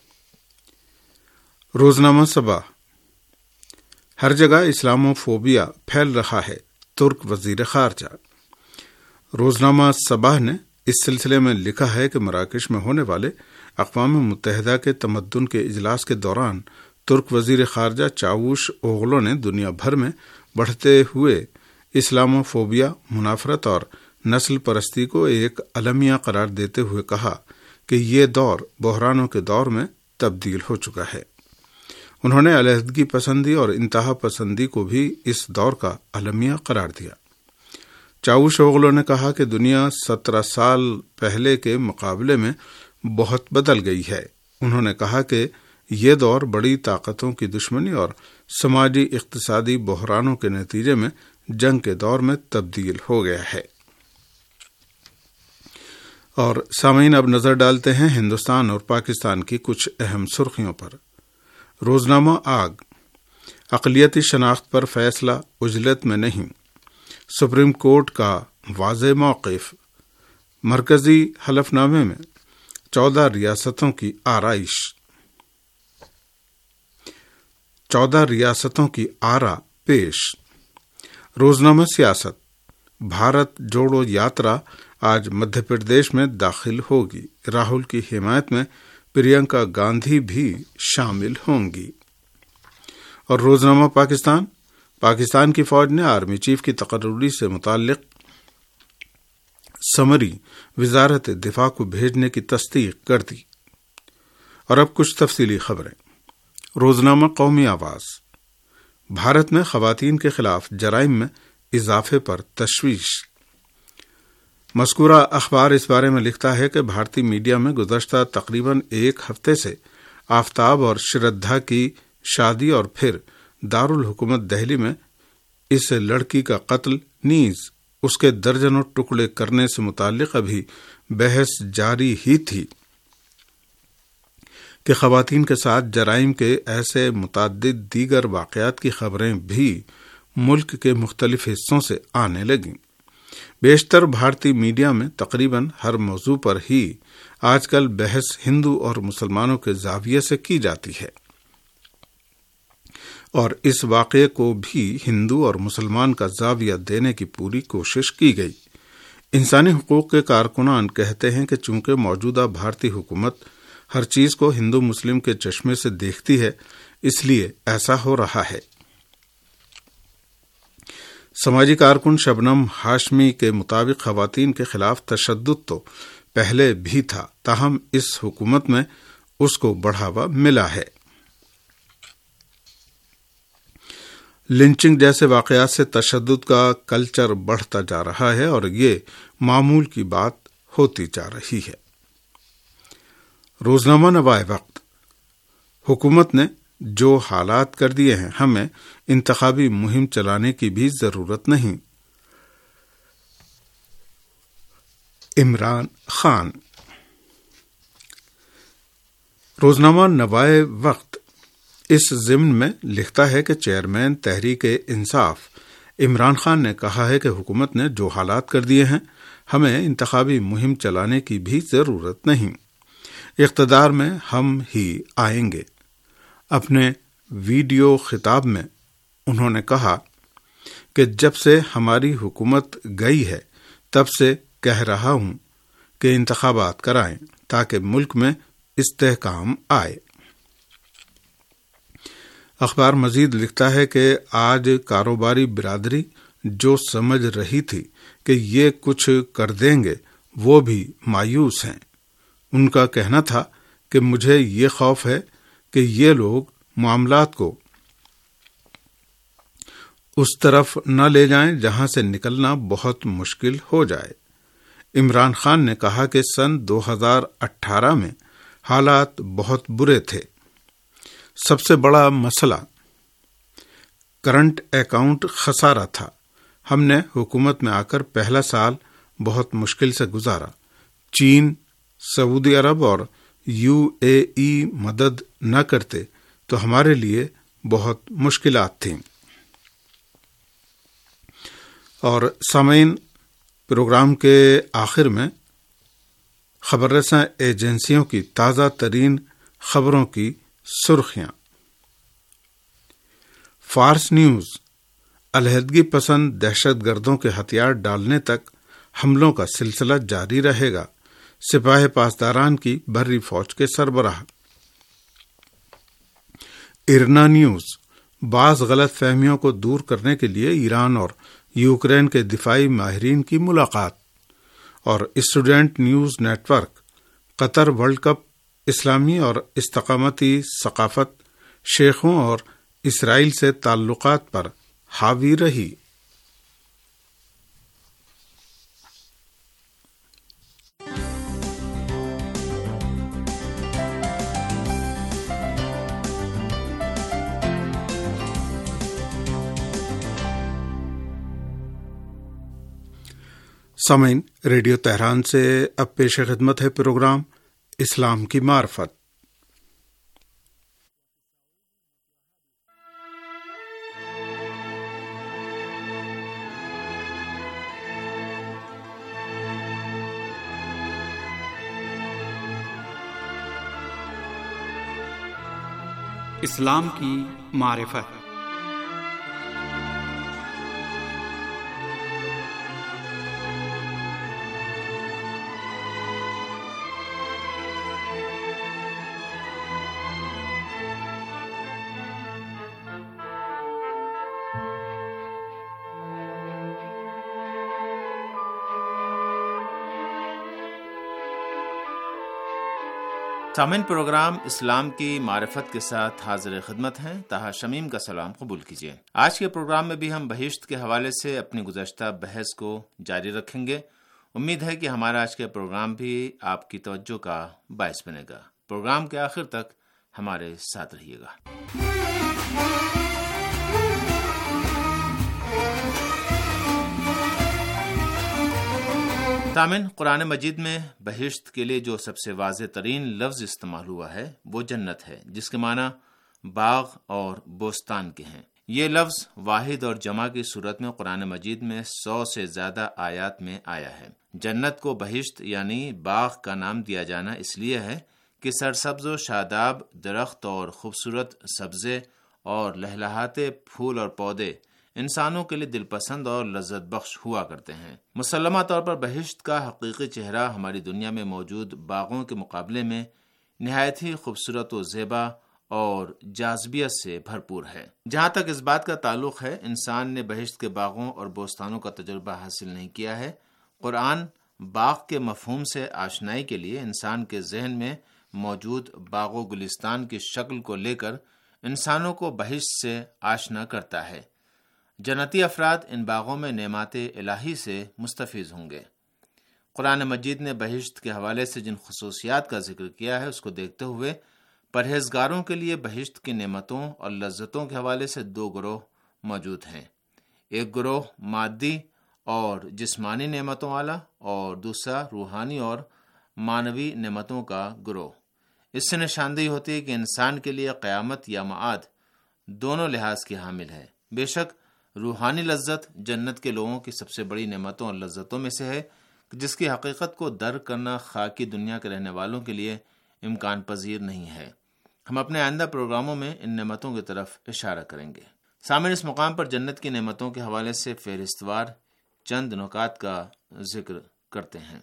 روزنامہ صباح، ہر جگہ اسلامو فوبیا پھیل رہا ہے، ترک وزیر خارجہ۔ روزنامہ صباح نے اس سلسلے میں لکھا ہے کہ مراکش میں ہونے والے اقوام متحدہ کے تمدن کے اجلاس کے دوران ترک وزیر خارجہ چاوش اوغلو نے دنیا بھر میں بڑھتے ہوئے اسلامو فوبیا، منافرت اور نسل پرستی کو ایک المیہ قرار دیتے ہوئے کہا کہ یہ دور بحرانوں کے دور میں تبدیل ہو چکا ہے۔ انہوں نے علیحدگی پسندی اور انتہا پسندی کو بھی اس دور کا المیہ قرار دیا۔ چاوش اوغلو نے کہا کہ دنیا سترہ سال پہلے کے مقابلے میں بہت بدل گئی ہے۔ انہوں نے کہا کہ یہ دور بڑی طاقتوں کی دشمنی اور سماجی اقتصادی بحرانوں کے نتیجے میں جنگ کے دور میں تبدیل ہو گیا ہے۔ اور سامعین، اب نظر ڈالتے ہیں ہندوستان اور پاکستان کی کچھ اہم سرخیوں پر۔ روزنامہ آگ، اقلیتی شناخت پر فیصلہ عجلت میں نہیں، سپریم کورٹ کا واضح موقف۔ مرکزی حلف نامے میں چودہ ریاستوں کی آرائش چودہ ریاستوں کی آرا پیش۔ روزنامہ سیاست، بھارت جوڑو یاترا آج مدھیہ پردیش میں داخل ہوگی، راہل کی حمایت میں پرینکا گاندھی بھی شامل ہوں گی۔ اور روزنامہ پاکستان، پاکستان کی فوج نے آرمی چیف کی تقرری سے متعلق سمری وزارت دفاع کو بھیجنے کی تصدیق کر دی۔ اور اب کچھ تفصیلی خبریں۔ روزنامہ قومی آواز، بھارت میں خواتین کے خلاف جرائم میں اضافے پر تشویش۔ مذکورہ اخبار اس بارے میں لکھتا ہے کہ بھارتی میڈیا میں گزشتہ تقریباً ایک ہفتے سے آفتاب اور شردھا کی شادی اور پھر دارالحکومت دہلی میں اس لڑکی کا قتل نیز اس کے درجنوں ٹکڑے کرنے سے متعلق ابھی بحث جاری ہی تھی کہ خواتین کے ساتھ جرائم کے ایسے متعدد دیگر واقعات کی خبریں بھی ملک کے مختلف حصوں سے آنے لگیں۔ بیشتر بھارتی میڈیا میں تقریباً ہر موضوع پر ہی آج کل بحث ہندو اور مسلمانوں کے زاویے سے کی جاتی ہے، اور اس واقعے کو بھی ہندو اور مسلمان کا زاویہ دینے کی پوری کوشش کی گئی۔ انسانی حقوق کے کارکنان کہتے ہیں کہ چونکہ موجودہ بھارتی حکومت ہر چیز کو ہندو مسلم کے چشمے سے دیکھتی ہے، اس لیے ایسا ہو رہا ہے۔ سماجی کارکن شبنم ہاشمی کے مطابق خواتین کے خلاف تشدد تو پہلے بھی تھا، تاہم اس حکومت میں اس کو بڑھاوا ملا ہے۔ لنچنگ جیسے واقعات سے تشدد کا کلچر بڑھتا جا رہا ہے اور یہ معمول کی بات ہوتی جا رہی ہے۔ روزنامہ نوائے وقت، حکومت نے جو حالات کر دیے ہیں، ہمیں انتخابی مہم چلانے کی بھی ضرورت نہیں۔ عمران خان۔ روزنامہ نوائے وقت اس ضمن میں لکھتا ہے کہ چیئرمین تحریک انصاف عمران خان نے کہا ہے کہ حکومت نے جو حالات کر دیے ہیں، ہمیں انتخابی مہم چلانے کی بھی ضرورت نہیں، اقتدار میں ہم ہی آئیں گے۔ اپنے ویڈیو خطاب میں انہوں نے کہا کہ جب سے ہماری حکومت گئی ہے تب سے کہہ رہا ہوں کہ انتخابات کرائیں تاکہ ملک میں استحکام آئے۔ اخبار مزید لکھتا ہے کہ آج کاروباری برادری جو سمجھ رہی تھی کہ یہ کچھ کر دیں گے وہ بھی مایوس ہیں۔ ان کا کہنا تھا کہ مجھے یہ خوف ہے کہ یہ لوگ معاملات کو اس طرف نہ لے جائیں جہاں سے نکلنا بہت مشکل ہو جائے۔ عمران خان نے کہا کہ سن دو ہزار اٹھارہ میں حالات بہت برے تھے. سب سے بڑا مسئلہ کرنٹ اکاؤنٹ خسارہ تھا. ہم نے حکومت میں آ کر پہلا سال بہت مشکل سے گزارا. چین، سعودی عرب اور یو اے ای مدد نہ کرتے تو ہمارے لیے بہت مشکلات تھیں. اور سامعین، پروگرام کے آخر میں خبر رساں ایجنسیوں کی تازہ ترین خبروں کی سرخیاں. فارس نیوز: علیحدگی پسند دہشت گردوں کے ہتھیار ڈالنے تک حملوں کا سلسلہ جاری رہے گا. سپاہ پاسداران کی بحری فوج کے سربراہ. ارنا نیوز: بعض غلط فہمیوں کو دور کرنے کے لیے ایران اور یوکرین کے دفاعی ماہرین کی ملاقات. اور student news network: Qatar world cup اسلامی اور استقامتی ثقافت شیخوں اور اسرائیل سے تعلقات پر حاوی رہی. سامعین، ریڈیو تہران سے اب پیش خدمت ہے پروگرام اسلام کی معرفت. اسلام کی معرفت. سامعین، پروگرام اسلام کی معرفت کے ساتھ حاضر خدمت ہیں. طاہر شمیم کا سلام قبول کیجیے. آج کے پروگرام میں بھی ہم بہشت کے حوالے سے اپنی گزشتہ بحث کو جاری رکھیں گے. امید ہے کہ ہمارا آج کا پروگرام بھی آپ کی توجہ کا باعث بنے گا. پروگرام کے آخر تک ہمارے ساتھ رہیے گا. سامعین، قرآن مجید میں بہشت کے لیے جو سب سے واضح ترین لفظ استعمال ہوا ہے وہ جنت ہے، جس کے معنی باغ اور بوستان کے ہیں. یہ لفظ واحد اور جمع کی صورت میں قرآن مجید میں سو سے زیادہ آیات میں آیا ہے. جنت کو بہشت یعنی باغ کا نام دیا جانا اس لیے ہے کہ سرسبز و شاداب درخت اور خوبصورت سبزے اور لہلہاتے پھول اور پودے انسانوں کے لیے دل پسند اور لذت بخش ہوا کرتے ہیں. مسلمہ طور پر بہشت کا حقیقی چہرہ ہماری دنیا میں موجود باغوں کے مقابلے میں نہایت ہی خوبصورت و زیبا اور جاذبیت سے بھرپور ہے. جہاں تک اس بات کا تعلق ہے انسان نے بہشت کے باغوں اور بوستانوں کا تجربہ حاصل نہیں کیا ہے. قرآن باغ کے مفہوم سے آشنائی کے لیے انسان کے ذہن میں موجود باغ و گلستان کی شکل کو لے کر انسانوں کو بہشت سے آشنا کرتا ہے. جنتی افراد ان باغوں میں نعمات الہی سے مستفیض ہوں گے. قرآن مجید نے بہشت کے حوالے سے جن خصوصیات کا ذکر کیا ہے اس کو دیکھتے ہوئے پرہیزگاروں کے لیے بہشت کی نعمتوں اور لذتوں کے حوالے سے دو گروہ موجود ہیں. ایک گروہ مادی اور جسمانی نعمتوں والا اور دوسرا روحانی اور معنوی نعمتوں کا گروہ. اس سے نشاندہی ہوتی ہے کہ انسان کے لیے قیامت یا معاد دونوں لحاظ کی حامل ہے. بے شک روحانی لذت جنت کے لوگوں کی سب سے بڑی نعمتوں اور لذتوں میں سے ہے جس کی حقیقت کو درک کرنا خاکی دنیا کے رہنے والوں کے لیے امکان پذیر نہیں ہے. ہم اپنے آئندہ پروگراموں میں ان نعمتوں کی طرف اشارہ کریں گے. سامعین، اس مقام پر جنت کی نعمتوں کے حوالے سے فہرست وار چند نکات کا ذکر کرتے ہیں.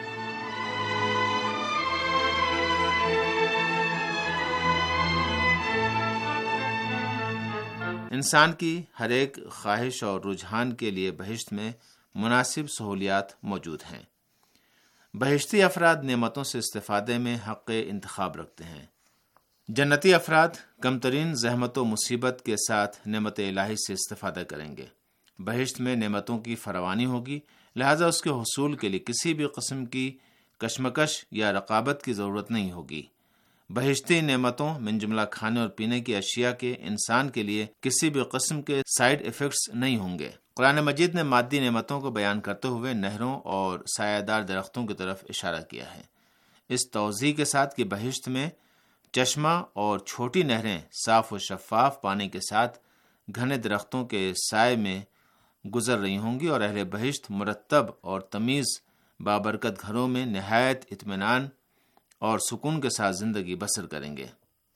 انسان کی ہر ایک خواہش اور رجحان کے لیے بہشت میں مناسب سہولیات موجود ہیں. بہشتی افراد نعمتوں سے استفادے میں حق انتخاب رکھتے ہیں. جنتی افراد کم ترین زحمت و مصیبت کے ساتھ نعمت الہی سے استفادہ کریں گے. بہشت میں نعمتوں کی فراوانی ہوگی لہذا اس کے حصول کے لیے کسی بھی قسم کی کشمکش یا رقابت کی ضرورت نہیں ہوگی۔ بہشتی نعمتوں من جملہ کھانے اور پینے کی اشیاء کے انسان کے لیے کسی بھی قسم کے سائیڈ ایفیکٹس نہیں ہوں گے۔ قرآن مجید نے مادی نعمتوں کو بیان کرتے ہوئے نہروں اور سایہ دار درختوں کی طرف اشارہ کیا ہے، اس توضیح کے ساتھ کہ بہشت میں چشمہ اور چھوٹی نہریں صاف و شفاف پانی کے ساتھ گھنے درختوں کے سائے میں گزر رہی ہوں گی، اور اہل بہشت مرتب اور تمیز بابرکت گھروں میں نہایت اطمینان اور سکون کے ساتھ زندگی بسر کریں گے۔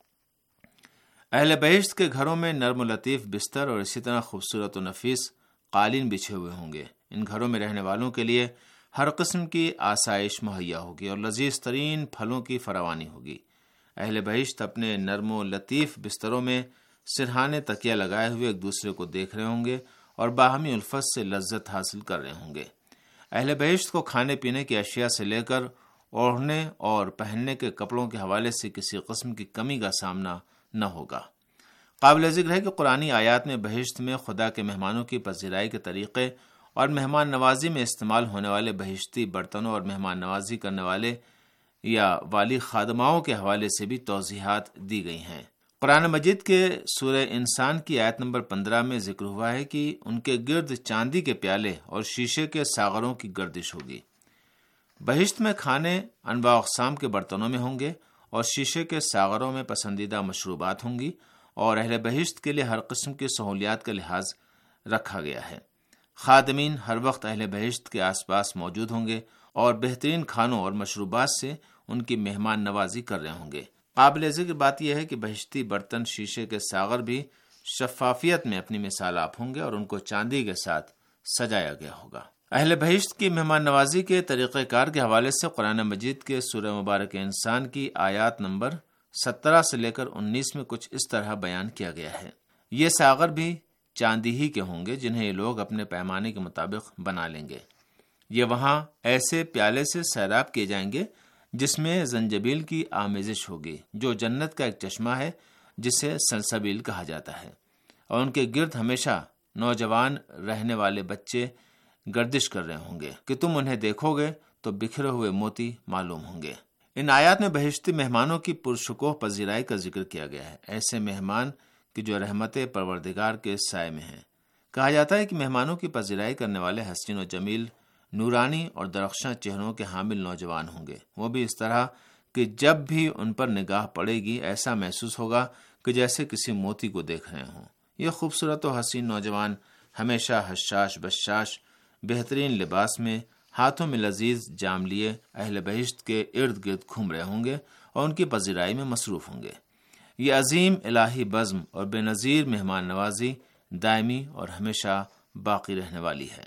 اہل بہشت کے گھروں میں نرم و لطیف بستر اور اسی طرح خوبصورت و نفیس قالین بچھے ہوئے ہوں گے۔ ان گھروں میں رہنے والوں کے لیے ہر قسم کی آسائش مہیا ہوگی اور لذیذ ترین پھلوں کی فراوانی ہوگی۔ اہل بہشت اپنے نرم و لطیف بستروں میں سرہانے تکیہ لگائے ہوئے ایک دوسرے کو دیکھ رہے ہوں گے اور باہمی الفت سے لذت حاصل کر رہے ہوں گے۔ اہل بہشت کو کھانے پینے کی اشیاء سے لے کر اوڑھنے اور پہننے کے کپڑوں کے حوالے سے کسی قسم کی کمی کا سامنا نہ ہوگا۔ قابل ذکر ہے کہ قرآنی آیات میں بہشت میں خدا کے مہمانوں کی پذیرائی کے طریقے اور مہمان نوازی میں استعمال ہونے والے بہشتی برتنوں اور مہمان نوازی کرنے والے یا والی خادماؤں کے حوالے سے بھی توضیحات دی گئی ہیں۔ قرآن مجید کے سورہ انسان کی آیت نمبر پندرہ میں ذکر ہوا ہے کہ ان کے گرد چاندی کے پیالے اور شیشے کے ساغروں کی گردش ہوگی۔ بہشت میں کھانے انواع اقسام کے برتنوں میں ہوں گے اور شیشے کے ساغروں میں پسندیدہ مشروبات ہوں گی، اور اہل بہشت کے لیے ہر قسم کی سہولیات کا لحاظ رکھا گیا ہے۔ خادمین ہر وقت اہل بہشت کے آس پاس موجود ہوں گے اور بہترین کھانوں اور مشروبات سے ان کی مہمان نوازی کر رہے ہوں گے۔ قابل ذکر بات یہ ہے کہ بہشتی برتن شیشے کے ساغر بھی شفافیت میں اپنی مثال آپ ہوں گے اور ان کو چاندی کے ساتھ سجایا گیا ہوگا۔ اہل بہشت کی مہمان نوازی کے طریقہ کار کے حوالے سے قرآن مجید کے سورہ مبارک انسان کی آیات نمبر سترہ سے لے کر انیس میں کچھ اس طرح بیان کیا گیا ہے۔ یہ ساغر بھی چاندی ہی کے ہوں گے جنہیں یہ لوگ اپنے پیمانے کے مطابق بنا لیں گے۔ یہ وہاں ایسے پیالے سے سیراب کیے جائیں گے جس میں زنجبیل کی آمیزش ہوگی، جو جنت کا ایک چشمہ ہے جسے سلسبیل کہا جاتا ہے، اور ان کے گرد ہمیشہ نوجوان رہنے والے بچے گردش کر رہے ہوں گے کہ تم انہیں دیکھو گے تو بکھرے ہوئے موتی معلوم ہوں گے۔ ان آیات میں بہشتی مہمانوں کی پرشکوہ پذیرائی کا ذکر کیا گیا ہے، ایسے مہمان کہ جو رحمت پروردگار کے سائے میں ہیں۔ کہا جاتا ہے کہ مہمانوں کی پذیرائی کرنے والے حسین و جمیل، نورانی اور درخشاں چہروں کے حامل نوجوان ہوں گے، وہ بھی اس طرح کہ جب بھی ان پر نگاہ پڑے گی ایسا محسوس ہوگا کہ جیسے کسی موتی کو دیکھ رہے ہوں۔ یہ خوبصورت و حسین نوجوان ہمیشہ حشاش بشاش بہترین لباس میں، ہاتھوں میں لذیذ جام لیے اہل بہشت کے ارد گرد گھوم رہے ہوں گے اور ان کی پذیرائی میں مصروف ہوں گے۔ یہ عظیم الہی بزم اور بے نظیر مہمان نوازی دائمی اور ہمیشہ باقی رہنے والی ہے۔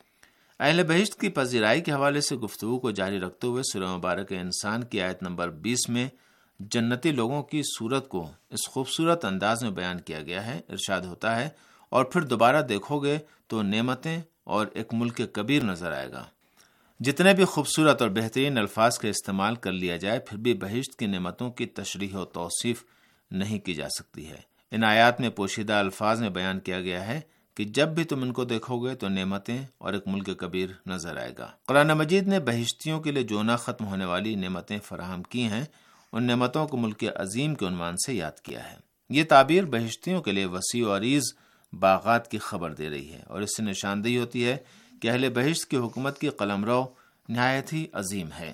اہل بہشت کی پذیرائی کے حوالے سے گفتگو کو جاری رکھتے ہوئے سورہ مبارک انسان کی آیت نمبر بیس میں جنتی لوگوں کی صورت کو اس خوبصورت انداز میں بیان کیا گیا ہے۔ ارشاد ہوتا ہے، اور پھر دوبارہ دیکھو گے تو نعمتیں اور ایک ملک کبیر نظر آئے گا۔ جتنے بھی خوبصورت اور بہترین الفاظ کا استعمال کر لیا جائے پھر بھی بہشت کی نعمتوں کی تشریح و توصیف نہیں کی جا سکتی ہے۔ ان آیات میں پوشیدہ الفاظ میں بیان کیا گیا ہے کہ جب بھی تم ان کو دیکھو گے تو نعمتیں اور ایک ملک کبیر نظر آئے گا۔ قرآن مجید نے بہشتیوں کے لیے جو نہ ختم ہونے والی نعمتیں فراہم کی ہیں، ان نعمتوں کو ملک عظیم کے عنوان سے یاد کیا ہے۔ یہ تعبیر بہشتیوں کے لیے وسیع و عریض باغات کی خبر دے رہی ہے، اور اس سے نشاندہی ہوتی ہے کہ اہل بہشت کی حکومت کی قلمرو نہایت ہی عظیم ہے۔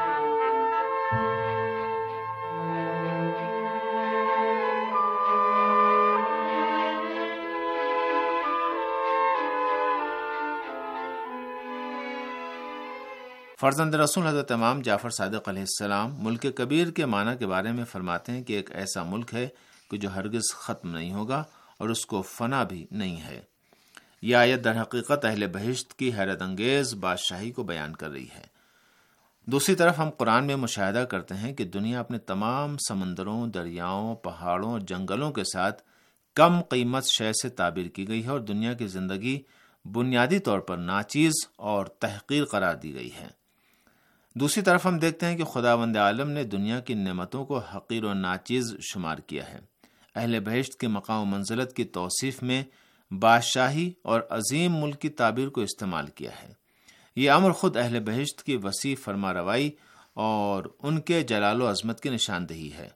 فرزند رسول حضرت امام جعفر صادق علیہ السلام ملک کبیر کے معنی کے بارے میں فرماتے ہیں کہ ایک ایسا ملک ہے کہ جو ہرگز ختم نہیں ہوگا اور اس کو فنا بھی نہیں ہے۔ یہ آیت در حقیقت اہل بہشت کی حیرت انگیز بادشاہی کو بیان کر رہی ہے۔ دوسری طرف ہم قرآن میں مشاہدہ کرتے ہیں کہ دنیا اپنے تمام سمندروں، دریاؤں، پہاڑوں اور جنگلوں کے ساتھ کم قیمت شے سے تعبیر کی گئی ہے، اور دنیا کی زندگی بنیادی طور پر ناچیز اور تحقیر قرار دی گئی ہے۔ دوسری طرف ہم دیکھتے ہیں کہ خداوند عالم نے دنیا کی نعمتوں کو حقیر و ناچیز شمار کیا ہے۔ اہل بہشت کے مقام و منزلت کی توصیف میں بادشاہی اور عظیم ملک کی تعبیر کو استعمال کیا ہے۔ یہ امر خود اہل بہشت کی وسیع فرما روائی اور ان کے جلال و عظمت کی نشاندہی ہے۔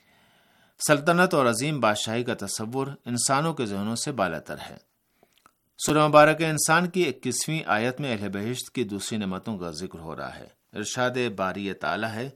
سلطنت اور عظیم بادشاہی کا تصور انسانوں کے ذہنوں سے بالاتر ہے۔ سورہ مبارک انسان کی اکیسویں آیت میں اہل بہشت کی دوسری نعمتوں کا ذکر ہو رہا ہے۔ ارشاد باری تعالی ہے،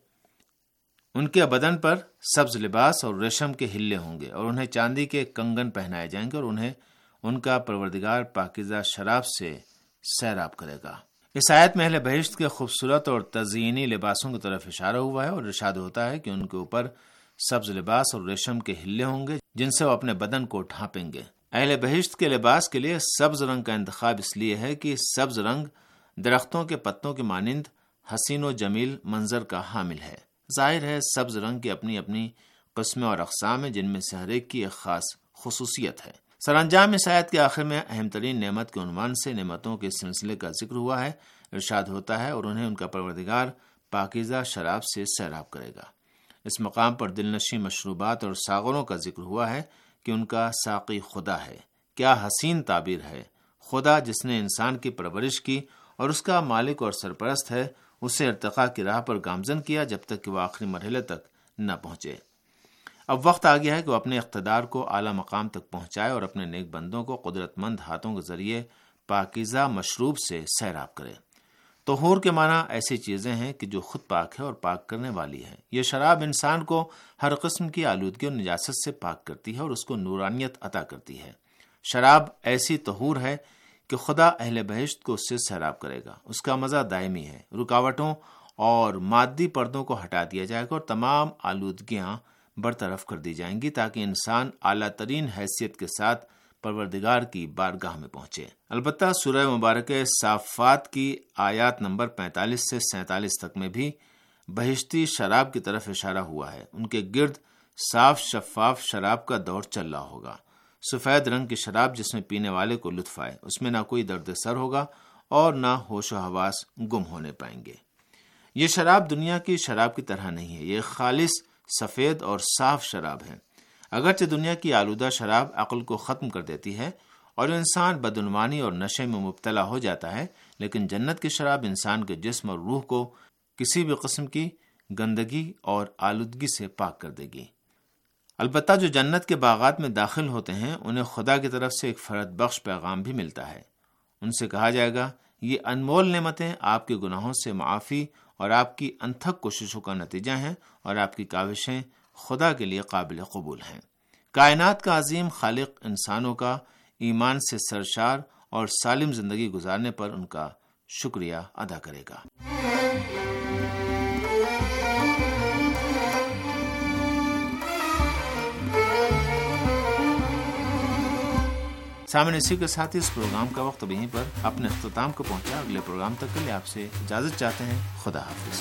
ان کے بدن پر سبز لباس اور ریشم کے ہلے ہوں گے، اور انہیں چاندی کے کنگن پہنائے جائیں گے، اور انہیں ان کا پروردگار پاکیزہ شراب سے سیراب کرے گا۔ اس آیت میں اہل بہشت کے خوبصورت اور تزئینی لباسوں کی طرف اشارہ ہوا ہے، اور ارشاد ہوتا ہے کہ ان کے اوپر سبز لباس اور ریشم کے ہلے ہوں گے جن سے وہ اپنے بدن کو ڈھانپیں گے۔ اہل بہشت کے لباس کے لیے سبز رنگ کا انتخاب اس لیے ہے کہ سبز رنگ درختوں کے پتوں کے مانند حسین و جمیل منظر کا حامل ہے۔ ظاہر ہے سبز رنگ کی اپنی اپنی قسمیں اور اقسام ہیں، جن میں سے ہر ایک کی ایک خاص خصوصیت ہے۔ سر انجام اس آیت کے آخر میں اہم ترین نعمت کے عنوان سے نعمتوں کے سلسلے کا ذکر ہوا ہے۔ ارشاد ہوتا ہے، اور انہیں ان کا پروردگار پاکیزہ شراب سے سیراب کرے گا۔ اس مقام پر دلنشیں مشروبات اور ساغروں کا ذکر ہوا ہے کہ ان کا ساقی خدا ہے۔ کیا حسین تعبیر ہے! خدا جس نے انسان کی پرورش کی اور اس کا مالک اور سرپرست ہے، اسے ارتقاء کی راہ پر گامزن کیا جب تک کہ وہ آخری مرحلے تک نہ پہنچے۔ اب وقت آ گیا ہے کہ وہ اپنے اقتدار کو اعلیٰ مقام تک پہنچائے اور اپنے نیک بندوں کو قدرت مند ہاتھوں کے ذریعے پاکیزہ مشروب سے سیراب کرے۔ طہور کے معنی ایسی چیزیں ہیں کہ جو خود پاک ہے اور پاک کرنے والی ہے۔ یہ شراب انسان کو ہر قسم کی آلودگی اور نجاست سے پاک کرتی ہے اور اس کو نورانیت عطا کرتی ہے۔ شراب ایسی طہور ہے کہ خدا اہل بہشت کو اس سے سیراب کرے گا۔ اس کا مزہ دائمی ہے، رکاوٹوں اور مادی پردوں کو ہٹا دیا جائے گا اور تمام آلودگیاں برطرف کر دی جائیں گی تاکہ انسان اعلیٰ ترین حیثیت کے ساتھ پروردگار کی بارگاہ میں پہنچے۔ البتہ سورہ مبارکہ صافات کی آیات نمبر پینتالیس سے سینتالیس تک میں بھی بہشتی شراب کی طرف اشارہ ہوا ہے۔ ان کے گرد صاف شفاف شراب کا دور چل رہا ہوگا، سفید رنگ کی شراب جس میں پینے والے کو لطف آئے، اس میں نہ کوئی درد سر ہوگا اور نہ ہوش و حواس گم ہونے پائیں گے۔ یہ شراب دنیا کی شراب کی طرح نہیں ہے، یہ خالص سفید اور صاف شراب ہے۔ اگرچہ دنیا کی آلودہ شراب عقل کو ختم کر دیتی ہے اور انسان بدعنوانی اور نشے میں مبتلا ہو جاتا ہے، لیکن جنت کی شراب انسان کے جسم اور روح کو کسی بھی قسم کی گندگی اور آلودگی سے پاک کر دے گی۔ البتہ جو جنت کے باغات میں داخل ہوتے ہیں انہیں خدا کی طرف سے ایک فرحت بخش پیغام بھی ملتا ہے۔ ان سے کہا جائے گا، یہ انمول نعمتیں آپ کے گناہوں سے معافی اور آپ کی انتھک کوششوں کا نتیجہ ہیں اور آپ کی کاوشیں خدا کے لیے قابل قبول ہیں۔ کائنات کا عظیم خالق انسانوں کا ایمان سے سرشار اور سالم زندگی گزارنے پر ان کا شکریہ ادا کرے گا۔ سامنے اسی کے ساتھ اس پروگرام کا وقت اب یہیں پر اپنے اختتام کو پہنچا۔ اگلے پروگرام تک کے لیے آپ سے اجازت چاہتے ہیں۔ خدا حافظ۔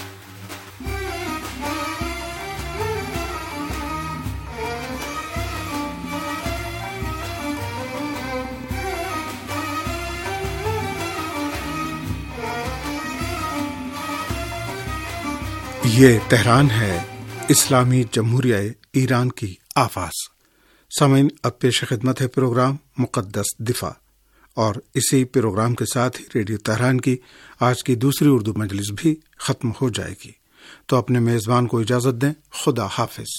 یہ تہران ہے، اسلامی جمہوریہ ایران کی آواز۔ سامعین، اب پیش خدمت ہے پروگرام مقدس دفاع، اور اسی پروگرام کے ساتھ ہی ریڈیو تہران کی آج کی دوسری اردو مجلس بھی ختم ہو جائے گی۔ تو اپنے میزبان کو اجازت دیں۔ خدا حافظ۔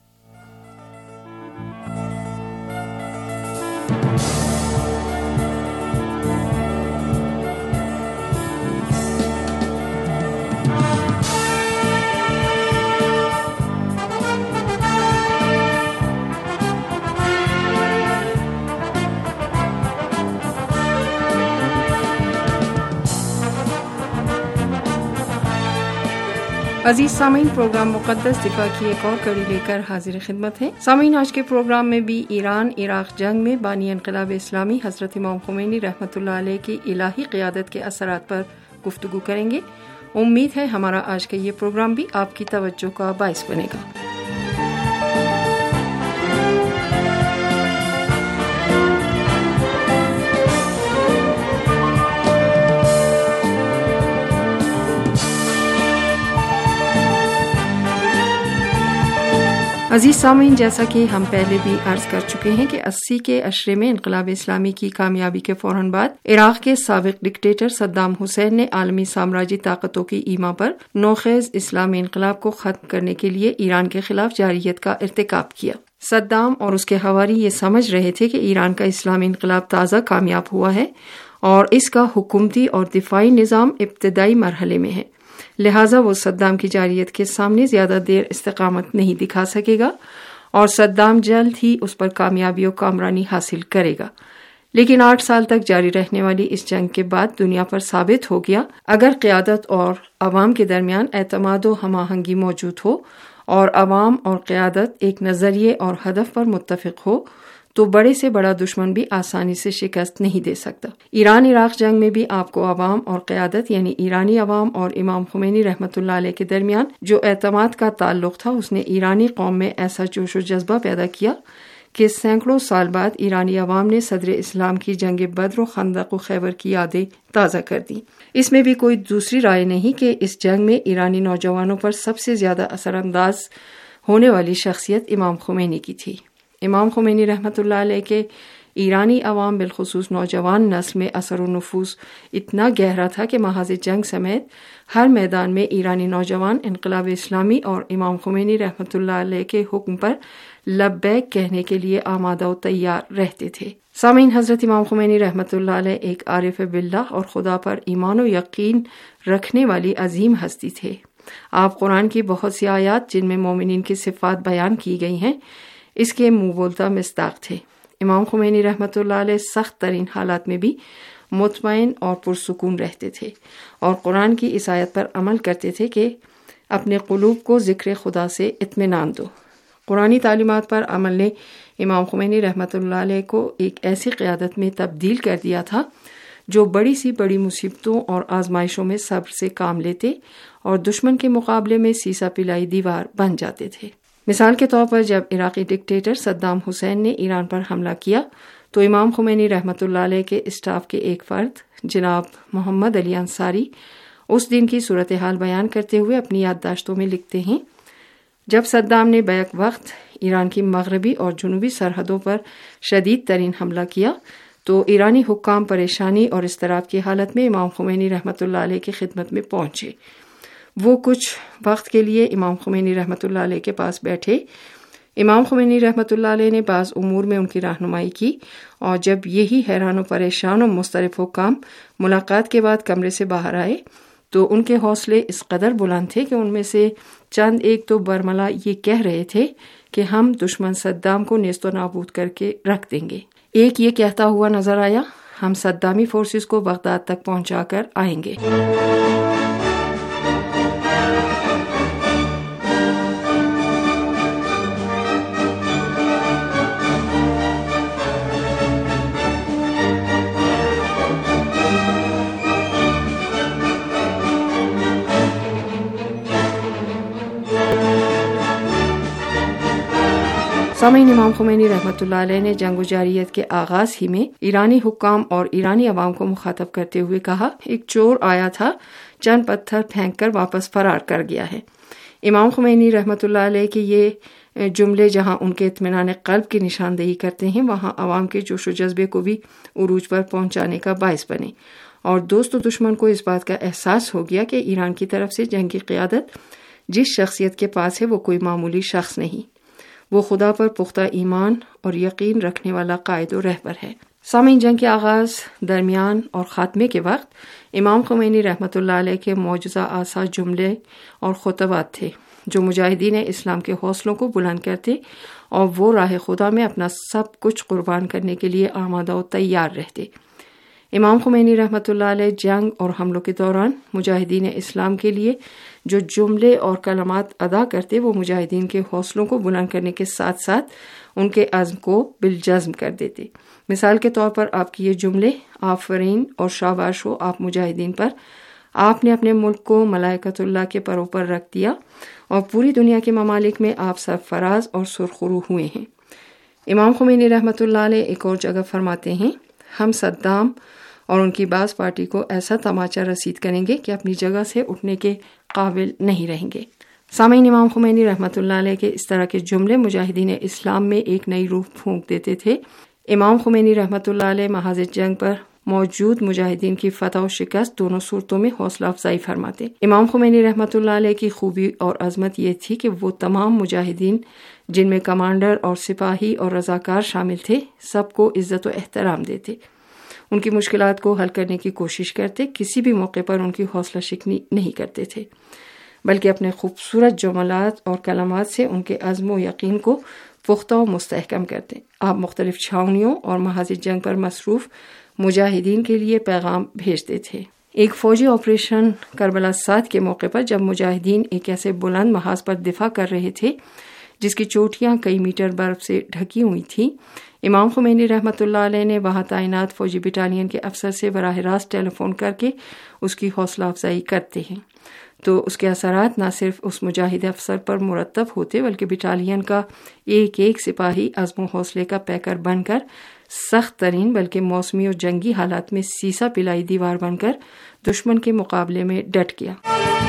عزیز سامعین، پروگرام مقدس دفاع کی ایک اور کڑی لے کر حاضر خدمت ہیں۔ سامعین، آج کے پروگرام میں بھی ایران عراق جنگ میں بانی انقلاب اسلامی حضرت امام خمینی رحمۃ اللہ علیہ کی الہی قیادت کے اثرات پر گفتگو کریں گے۔ امید ہے ہمارا آج کا یہ پروگرام بھی آپ کی توجہ کا باعث بنے گا۔ عزیز سامعین، جیسا کہ ہم پہلے بھی عرض کر چکے ہیں کہ اسی کے عشرے میں انقلاب اسلامی کی کامیابی کے فوراً بعد عراق کے سابق ڈکٹیٹر صدام حسین نے عالمی سامراجی طاقتوں کی ایما پر نوخیز اسلامی انقلاب کو ختم کرنے کے لیے ایران کے خلاف جارحیت کا ارتکاب کیا۔ صدام اور اس کے حواری یہ سمجھ رہے تھے کہ ایران کا اسلامی انقلاب تازہ کامیاب ہوا ہے اور اس کا حکومتی اور دفاعی نظام ابتدائی مرحلے میں ہے، لہٰذا وہ صدام کی جارحیت کے سامنے زیادہ دیر استقامت نہیں دکھا سکے گا اور صدام جلد ہی اس پر کامیابی و کامرانی حاصل کرے گا۔ لیکن آٹھ سال تک جاری رہنے والی اس جنگ کے بعد دنیا پر ثابت ہو گیا، اگر قیادت اور عوام کے درمیان اعتماد و ہم آہنگی موجود ہو اور عوام اور قیادت ایک نظریے اور ہدف پر متفق ہو تو بڑے سے بڑا دشمن بھی آسانی سے شکست نہیں دے سکتا۔ ایران عراق جنگ میں بھی آپ کو عوام اور قیادت یعنی ایرانی عوام اور امام خمینی رحمۃ اللہ علیہ کے درمیان جو اعتماد کا تعلق تھا، اس نے ایرانی قوم میں ایسا جوش و جذبہ پیدا کیا کہ سینکڑوں سال بعد ایرانی عوام نے صدر اسلام کی جنگ بدر و خندق و خیبر کی یادیں تازہ کر دیں۔ اس میں بھی کوئی دوسری رائے نہیں کہ اس جنگ میں ایرانی نوجوانوں پر سب سے زیادہ اثر انداز ہونے والی شخصیت امام خمینی کی تھی۔ امام خمینی رحمۃ اللہ علیہ کے ایرانی عوام بالخصوص نوجوان نسل میں اثر و نفوذ اتنا گہرا تھا کہ محاذ جنگ سمیت ہر میدان میں ایرانی نوجوان انقلاب اسلامی اور امام خمینی رحمۃ اللہ علیہ کے حکم پر لبیک کہنے کے لیے آمادہ و تیار رہتے تھے۔ سامعین، حضرت امام خمینی رحمۃ اللہ علیہ ایک عارف باللہ اور خدا پر ایمان و یقین رکھنے والی عظیم ہستی تھے۔ آپ قرآن کی بہت سی آیات جن میں مومنین کی صفات بیان کی گئی ہیں اس کے منہ بولتا مصداق تھے۔ امام خمینی رحمۃ اللہ علیہ سخت ترین حالات میں بھی مطمئن اور پرسکون رہتے تھے اور قرآن کی اس آیت پر عمل کرتے تھے کہ اپنے قلوب کو ذکر خدا سے اطمینان دو۔ قرآنی تعلیمات پر عمل نے امام خمینی رحمۃ اللہ علیہ کو ایک ایسی قیادت میں تبدیل کر دیا تھا جو بڑی سی بڑی مصیبتوں اور آزمائشوں میں صبر سے کام لیتے اور دشمن کے مقابلے میں سیسا پلائی دیوار بن جاتے تھے۔ مثال کے طور پر جب عراقی ڈکٹیٹر صدام حسین نے ایران پر حملہ کیا تو امام خمینی رحمۃ اللہ علیہ کے اسٹاف کے ایک فرد جناب محمد علی انصاری اس دن کی صورتحال بیان کرتے ہوئے اپنی یادداشتوں میں لکھتے ہیں، جب صدام نے بیک وقت ایران کی مغربی اور جنوبی سرحدوں پر شدید ترین حملہ کیا تو ایرانی حکام پریشانی اور اضطراب کی حالت میں امام خمینی رحمۃ اللہ علیہ کی خدمت میں پہنچے۔ وہ کچھ وقت کے لیے امام خمینی رحمۃ اللہ علیہ کے پاس بیٹھے۔ امام خمینی رحمۃ اللہ علیہ نے بعض امور میں ان کی رہنمائی کی اور جب یہی حیران و پریشان و مضطرب حکام ملاقات کے بعد کمرے سے باہر آئے تو ان کے حوصلے اس قدر بلند تھے کہ ان میں سے چند ایک تو برملا یہ کہہ رہے تھے کہ ہم دشمن صدام کو نیست و نابود کر کے رکھ دیں گے۔ ایک یہ کہتا ہوا نظر آیا، ہم صدامی فورسز کو بغداد تک پہنچا کر آئیں گے۔ سامعین، امام خمینی رحمۃ اللہ علیہ نے جنگ و جارحیت کے آغاز ہی میں ایرانی حکام اور ایرانی عوام کو مخاطب کرتے ہوئے کہا، ایک چور آیا تھا، چند پتھر پھینک کر واپس فرار کر گیا ہے۔ امام خمینی رحمۃ اللہ علیہ کے یہ جملے جہاں ان کے اطمینان قلب کی نشاندہی کرتے ہیں، وہاں عوام کے جوش و جذبے کو بھی عروج پر پہنچانے کا باعث بنے اور دوست و دشمن کو اس بات کا احساس ہو گیا کہ ایران کی طرف سے جنگ کی قیادت جس شخصیت کے پاس ہے وہ کوئی معمولی شخص نہیں، وہ خدا پر پختہ ایمان اور یقین رکھنے والا قائد و رہبر ہے۔ سامعین، جنگ کے آغاز، درمیان اور خاتمے کے وقت امام خمینی رحمۃ اللہ علیہ کے معجزہ آسا جملے اور خطبات تھے جو مجاہدین اسلام کے حوصلوں کو بلند کرتے اور وہ راہ خدا میں اپنا سب کچھ قربان کرنے کے لیے آمادہ و تیار رہتے۔ امام خمینی رحمۃ اللہ علیہ جنگ اور حملوں کے دوران مجاہدین اسلام کے لیے جو جملے اور کلمات ادا کرتے وہ مجاہدین کے حوصلوں کو بلند کرنے کے ساتھ ساتھ ان کے عزم کو بالجزم کر دیتے۔ مثال کے طور پر آپ کے یہ جملے، آفرین اور شاباش ہو آپ مجاہدین پر، آپ نے اپنے ملک کو ملائکۃ اللہ کے پروں پر رکھ دیا اور پوری دنیا کے ممالک میں آپ سرفراز اور سرخرو ہوئے ہیں۔ امام خمینی رحمۃ اللہ علیہ ایک اور جگہ فرماتے ہیں، ہم صدام اور ان کی بعض پارٹی کو ایسا تماچا رسید کریں گے کہ اپنی جگہ سے اٹھنے کے قابل نہیں رہیں گے۔ سامعین، امام خمینی رحمۃ اللہ علیہ کے اس طرح کے جملے مجاہدین اسلام میں ایک نئی روح پھونک دیتے تھے۔ امام خمینی رحمۃ اللہ علیہ محاذ جنگ پر موجود مجاہدین کی فتح و شکست دونوں صورتوں میں حوصلہ افزائی فرماتے۔ امام خمینی رحمۃ اللہ علیہ کی خوبی اور عظمت یہ تھی کہ وہ تمام مجاہدین، جن میں کمانڈر اور سپاہی اور رضاکار شامل تھے، سب کو عزت و احترام دیتے، ان کی مشکلات کو حل کرنے کی کوشش کرتے، کسی بھی موقع پر ان کی حوصلہ شکنی نہیں کرتے تھے، بلکہ اپنے خوبصورت جملات اور کلمات سے ان کے عزم و یقین کو پختہ و مستحکم کرتے۔ آپ مختلف چھاؤنیوں اور محاذ جنگ پر مصروف مجاہدین کے لیے پیغام بھیجتے تھے۔ ایک فوجی آپریشن کربلا سات کے موقع پر جب مجاہدین ایک ایسے بلند محاذ پر دفاع کر رہے تھے جس کی چوٹیاں کئی میٹر برف سے ڈھکی ہوئی تھیں، امام خمینی رحمۃ اللہ علیہ نے وہاں تعینات فوجی بٹالین کے افسر سے براہ راست ٹیلی فون کر کے اس کی حوصلہ افزائی کرتے ہیں، تو اس کے اثرات نہ صرف اس مجاہد افسر پر مرتب ہوتے بلکہ بٹالین کا ایک ایک سپاہی عزم و حوصلے کا پیکر بن کر سخت ترین بلکہ موسمی اور جنگی حالات میں سیسا پلائی دیوار بن کر دشمن کے مقابلے میں ڈٹ گیا۔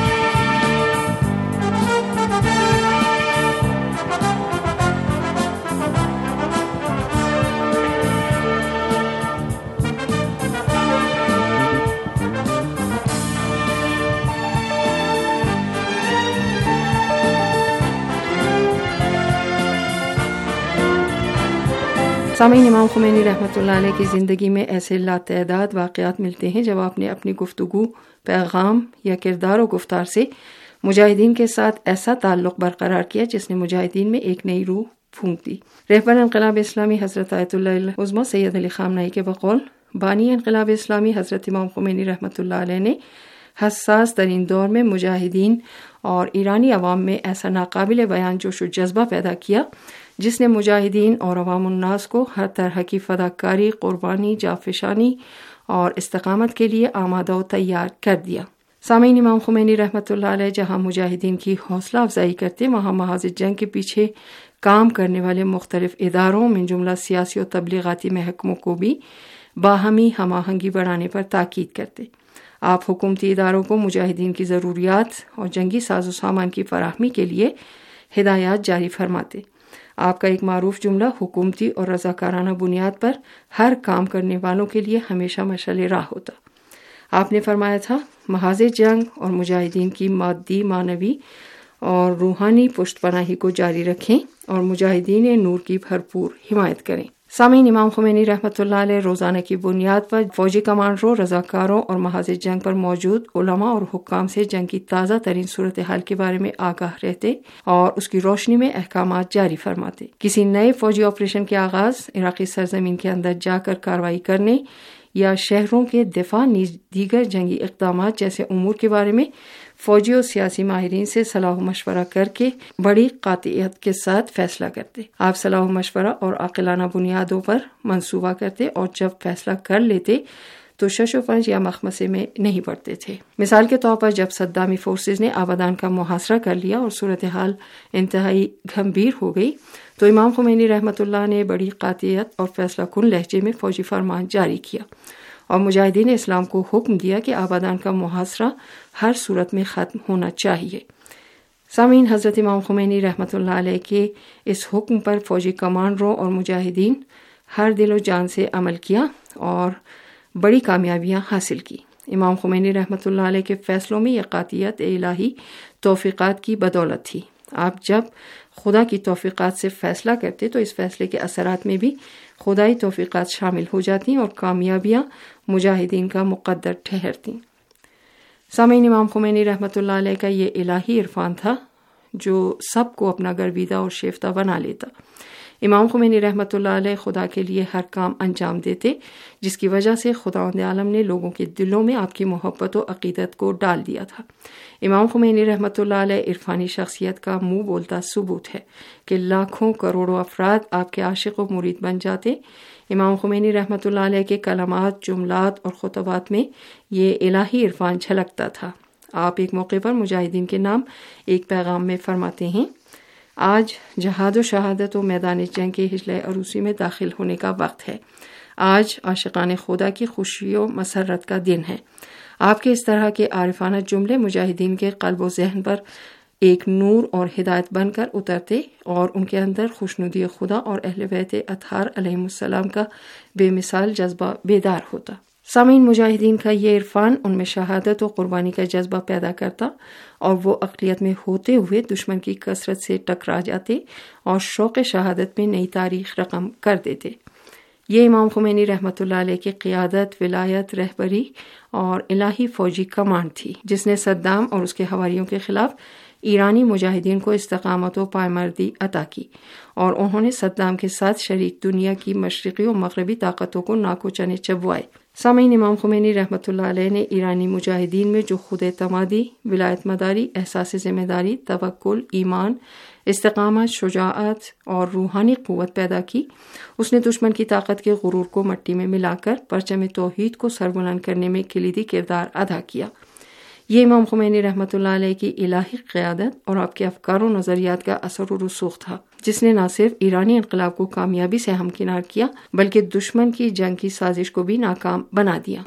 سامعین، امام خمینی رحمۃ اللہ علیہ کی زندگی میں ایسے لاتعداد واقعات ملتے ہیں جب آپ نے اپنی گفتگو، پیغام یا کردار و گفتار سے مجاہدین کے ساتھ ایسا تعلق برقرار کیا جس نے مجاہدین میں ایک نئی روح پھونک دی۔ رہبر انقلاب اسلامی حضرت آیت اللہ العظمہ سید علی خامنہئی کے بقول، بانی انقلاب اسلامی حضرت امام خمینی رحمۃ اللہ علیہ نے حساس ترین دور میں مجاہدین اور ایرانی عوام میں ایسا ناقابل بیان جوش و جذبہ پیدا کیا جس نے مجاہدین اور عوام الناس کو ہر طرح کی فداکاری، قربانی، جانفشانی اور استقامت کے لیے آمادہ و تیار کر دیا۔ سامعین، امام خمینی رحمۃ اللہ علیہ جہاں مجاہدین کی حوصلہ افزائی کرتے، وہاں محاذ جنگ کے پیچھے کام کرنے والے مختلف اداروں من جملہ سیاسی و تبلیغاتی محکموں کو بھی باہمی ہم آہنگی بڑھانے پر تاکید کرتے۔ آپ حکومتی اداروں کو مجاہدین کی ضروریات اور جنگی ساز و سامان کی فراہمی کے لیے ہدایات جاری فرماتے۔ آپ کا ایک معروف جملہ حکومتی اور رضاکارانہ بنیاد پر ہر کام کرنے والوں کے لیے ہمیشہ مشعل راہ ہوتا۔ آپ نے فرمایا تھا، محاذ جنگ اور مجاہدین کی مادی، معنوی اور روحانی پشت پناہی کو جاری رکھیں اور مجاہدین نور کی بھرپور حمایت کریں۔ سامعین، امام خمینی رحمۃ اللہ علیہ روزانہ کی بنیاد پر فوجی کمانڈروں، رضاکاروں اور محاذ جنگ پر موجود علماء اور حکام سے جنگ کی تازہ ترین صورتحال کے بارے میں آگاہ رہتے اور اس کی روشنی میں احکامات جاری فرماتے۔ کسی نئے فوجی آپریشن کے آغاز، عراقی سرزمین کے اندر جا کر کارروائی کرنے یا شہروں کے دفاع نیز دیگر جنگی اقدامات جیسے امور کے بارے میں فوجی اور سیاسی ماہرین سے صلاح و مشورہ کر کے بڑی قاطعیت کے ساتھ فیصلہ کرتے۔ آپ صلاح و مشورہ اور عاقلانہ بنیادوں پر منصوبہ کرتے اور جب فیصلہ کر لیتے تو شش و پنج یا مخمسے میں نہیں پڑتے تھے۔ مثال کے طور پر جب صدامی فورسز نے آبادان کا محاصرہ کر لیا اور صورتحال انتہائی گھمبیر ہو گئی تو امام خمینی رحمۃ اللہ نے بڑی قاطعیت اور فیصلہ کن لہجے میں فوجی فرمان جاری کیا اور مجاہدین اسلام کو حکم دیا کہ آبادان کا محاصرہ ہر صورت میں ختم ہونا چاہیے۔ سامعین، حضرت امام خمینی رحمۃ اللہ علیہ کے اس حکم پر فوجی کمانڈروں اور مجاہدین ہر دل و جان سے عمل کیا اور بڑی کامیابیاں حاصل کی۔ امام خمینی رحمۃ اللہ علیہ کے فیصلوں میں یہ قاطعیت الہی توفیقات کی بدولت تھی۔ آپ جب خدا کی توفیقات سے فیصلہ کرتے تو اس فیصلے کے اثرات میں بھی خدائی توفیقات شامل ہو جاتی اور کامیابیاں مجاہدین کا مقدر ٹھہرتی۔ سامعین، امام خمینی رحمۃ اللہ علیہ کا یہ الہی عرفان تھا جو سب کو اپنا گرویدہ اور شیفتہ بنا لیتا۔ امام خمینی رحمۃ اللہ علیہ خدا کے لیے ہر کام انجام دیتے، جس کی وجہ سے خداوند عالم نے لوگوں کے دلوں میں آپ کی محبت و عقیدت کو ڈال دیا تھا۔ امام خمینی رحمۃ اللہ علیہ عرفانی شخصیت کا منہ بولتا ثبوت ہے کہ لاکھوں کروڑوں افراد آپ کے عاشق و مرید بن جاتے۔ امام خمینی رحمۃ اللہ علیہ کے کلمات، جملات اور خطبات میں یہ الہی عرفان جھلکتا تھا۔ آپ ایک موقع پر مجاہدین کے نام ایک پیغام میں فرماتے ہیں، آج جہاد و شہادت و میدان جنگ کے ہجلہ عروسی میں داخل ہونے کا وقت ہے۔ آج عاشقان خدا کی خوشی و مسرت کا دن ہے۔ آپ کے اس طرح کے عارفانہ جملے مجاہدین کے قلب و ذہن پر ایک نور اور ہدایت بن کر اترتے اور ان کے اندر خوشنودی خدا اور اہل بیت اطہار علیہم السلام کا بے مثال جذبہ بیدار ہوتا۔ سامعین، مجاہدین کا یہ عرفان ان میں شہادت و قربانی کا جذبہ پیدا کرتا اور وہ اقلیت میں ہوتے ہوئے دشمن کی کثرت سے ٹکرا جاتے اور شوق شہادت میں نئی تاریخ رقم کر دیتے۔ یہ امام خمینی رحمۃ اللہ علیہ کی قیادت، ولایت، رہبری اور الہی فوجی کمانڈ تھی جس نے صدام اور اس کے حواریوں کے خلاف ایرانی مجاہدین کو استقامت و پائمردی عطا کی، اور انہوں نے صدام کے ساتھ شریک دنیا کی مشرقی و مغربی طاقتوں کو ناکو چنے چبوائے۔ سامعین، امام خمینی رحمۃ اللہ علیہ نے ایرانی مجاہدین میں جو خود اعتمادی، ولایت مداری، احساس ذمہ داری، توکل، ایمان، استقامت، شجاعت اور روحانی قوت پیدا کی، اس نے دشمن کی طاقت کے غرور کو مٹی میں ملا کر پرچم توحید کو سربلند کرنے میں کلیدی کردار ادا کیا۔ یہ امام خمینی رحمۃ اللہ علیہ کی الہی قیادت اور آپ کے افکار و نظریات کا اثر و رسوخ تھا، جس نے نہ صرف ایرانی انقلاب کو کامیابی سے ہمکنار کیا بلکہ دشمن کی جنگ کی سازش کو بھی ناکام بنا دیا۔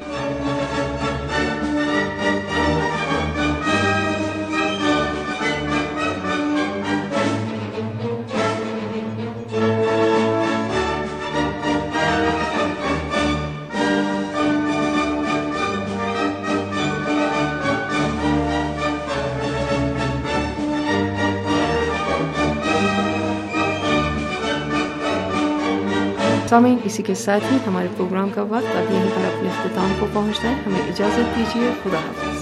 سامعین، اسی کے ساتھ ہی ہمارے پروگرام کا وقت اب یہیں پر اپنے اختتام کو پہنچتا ہے۔ ہمیں اجازت دیجیے، خدا حافظ۔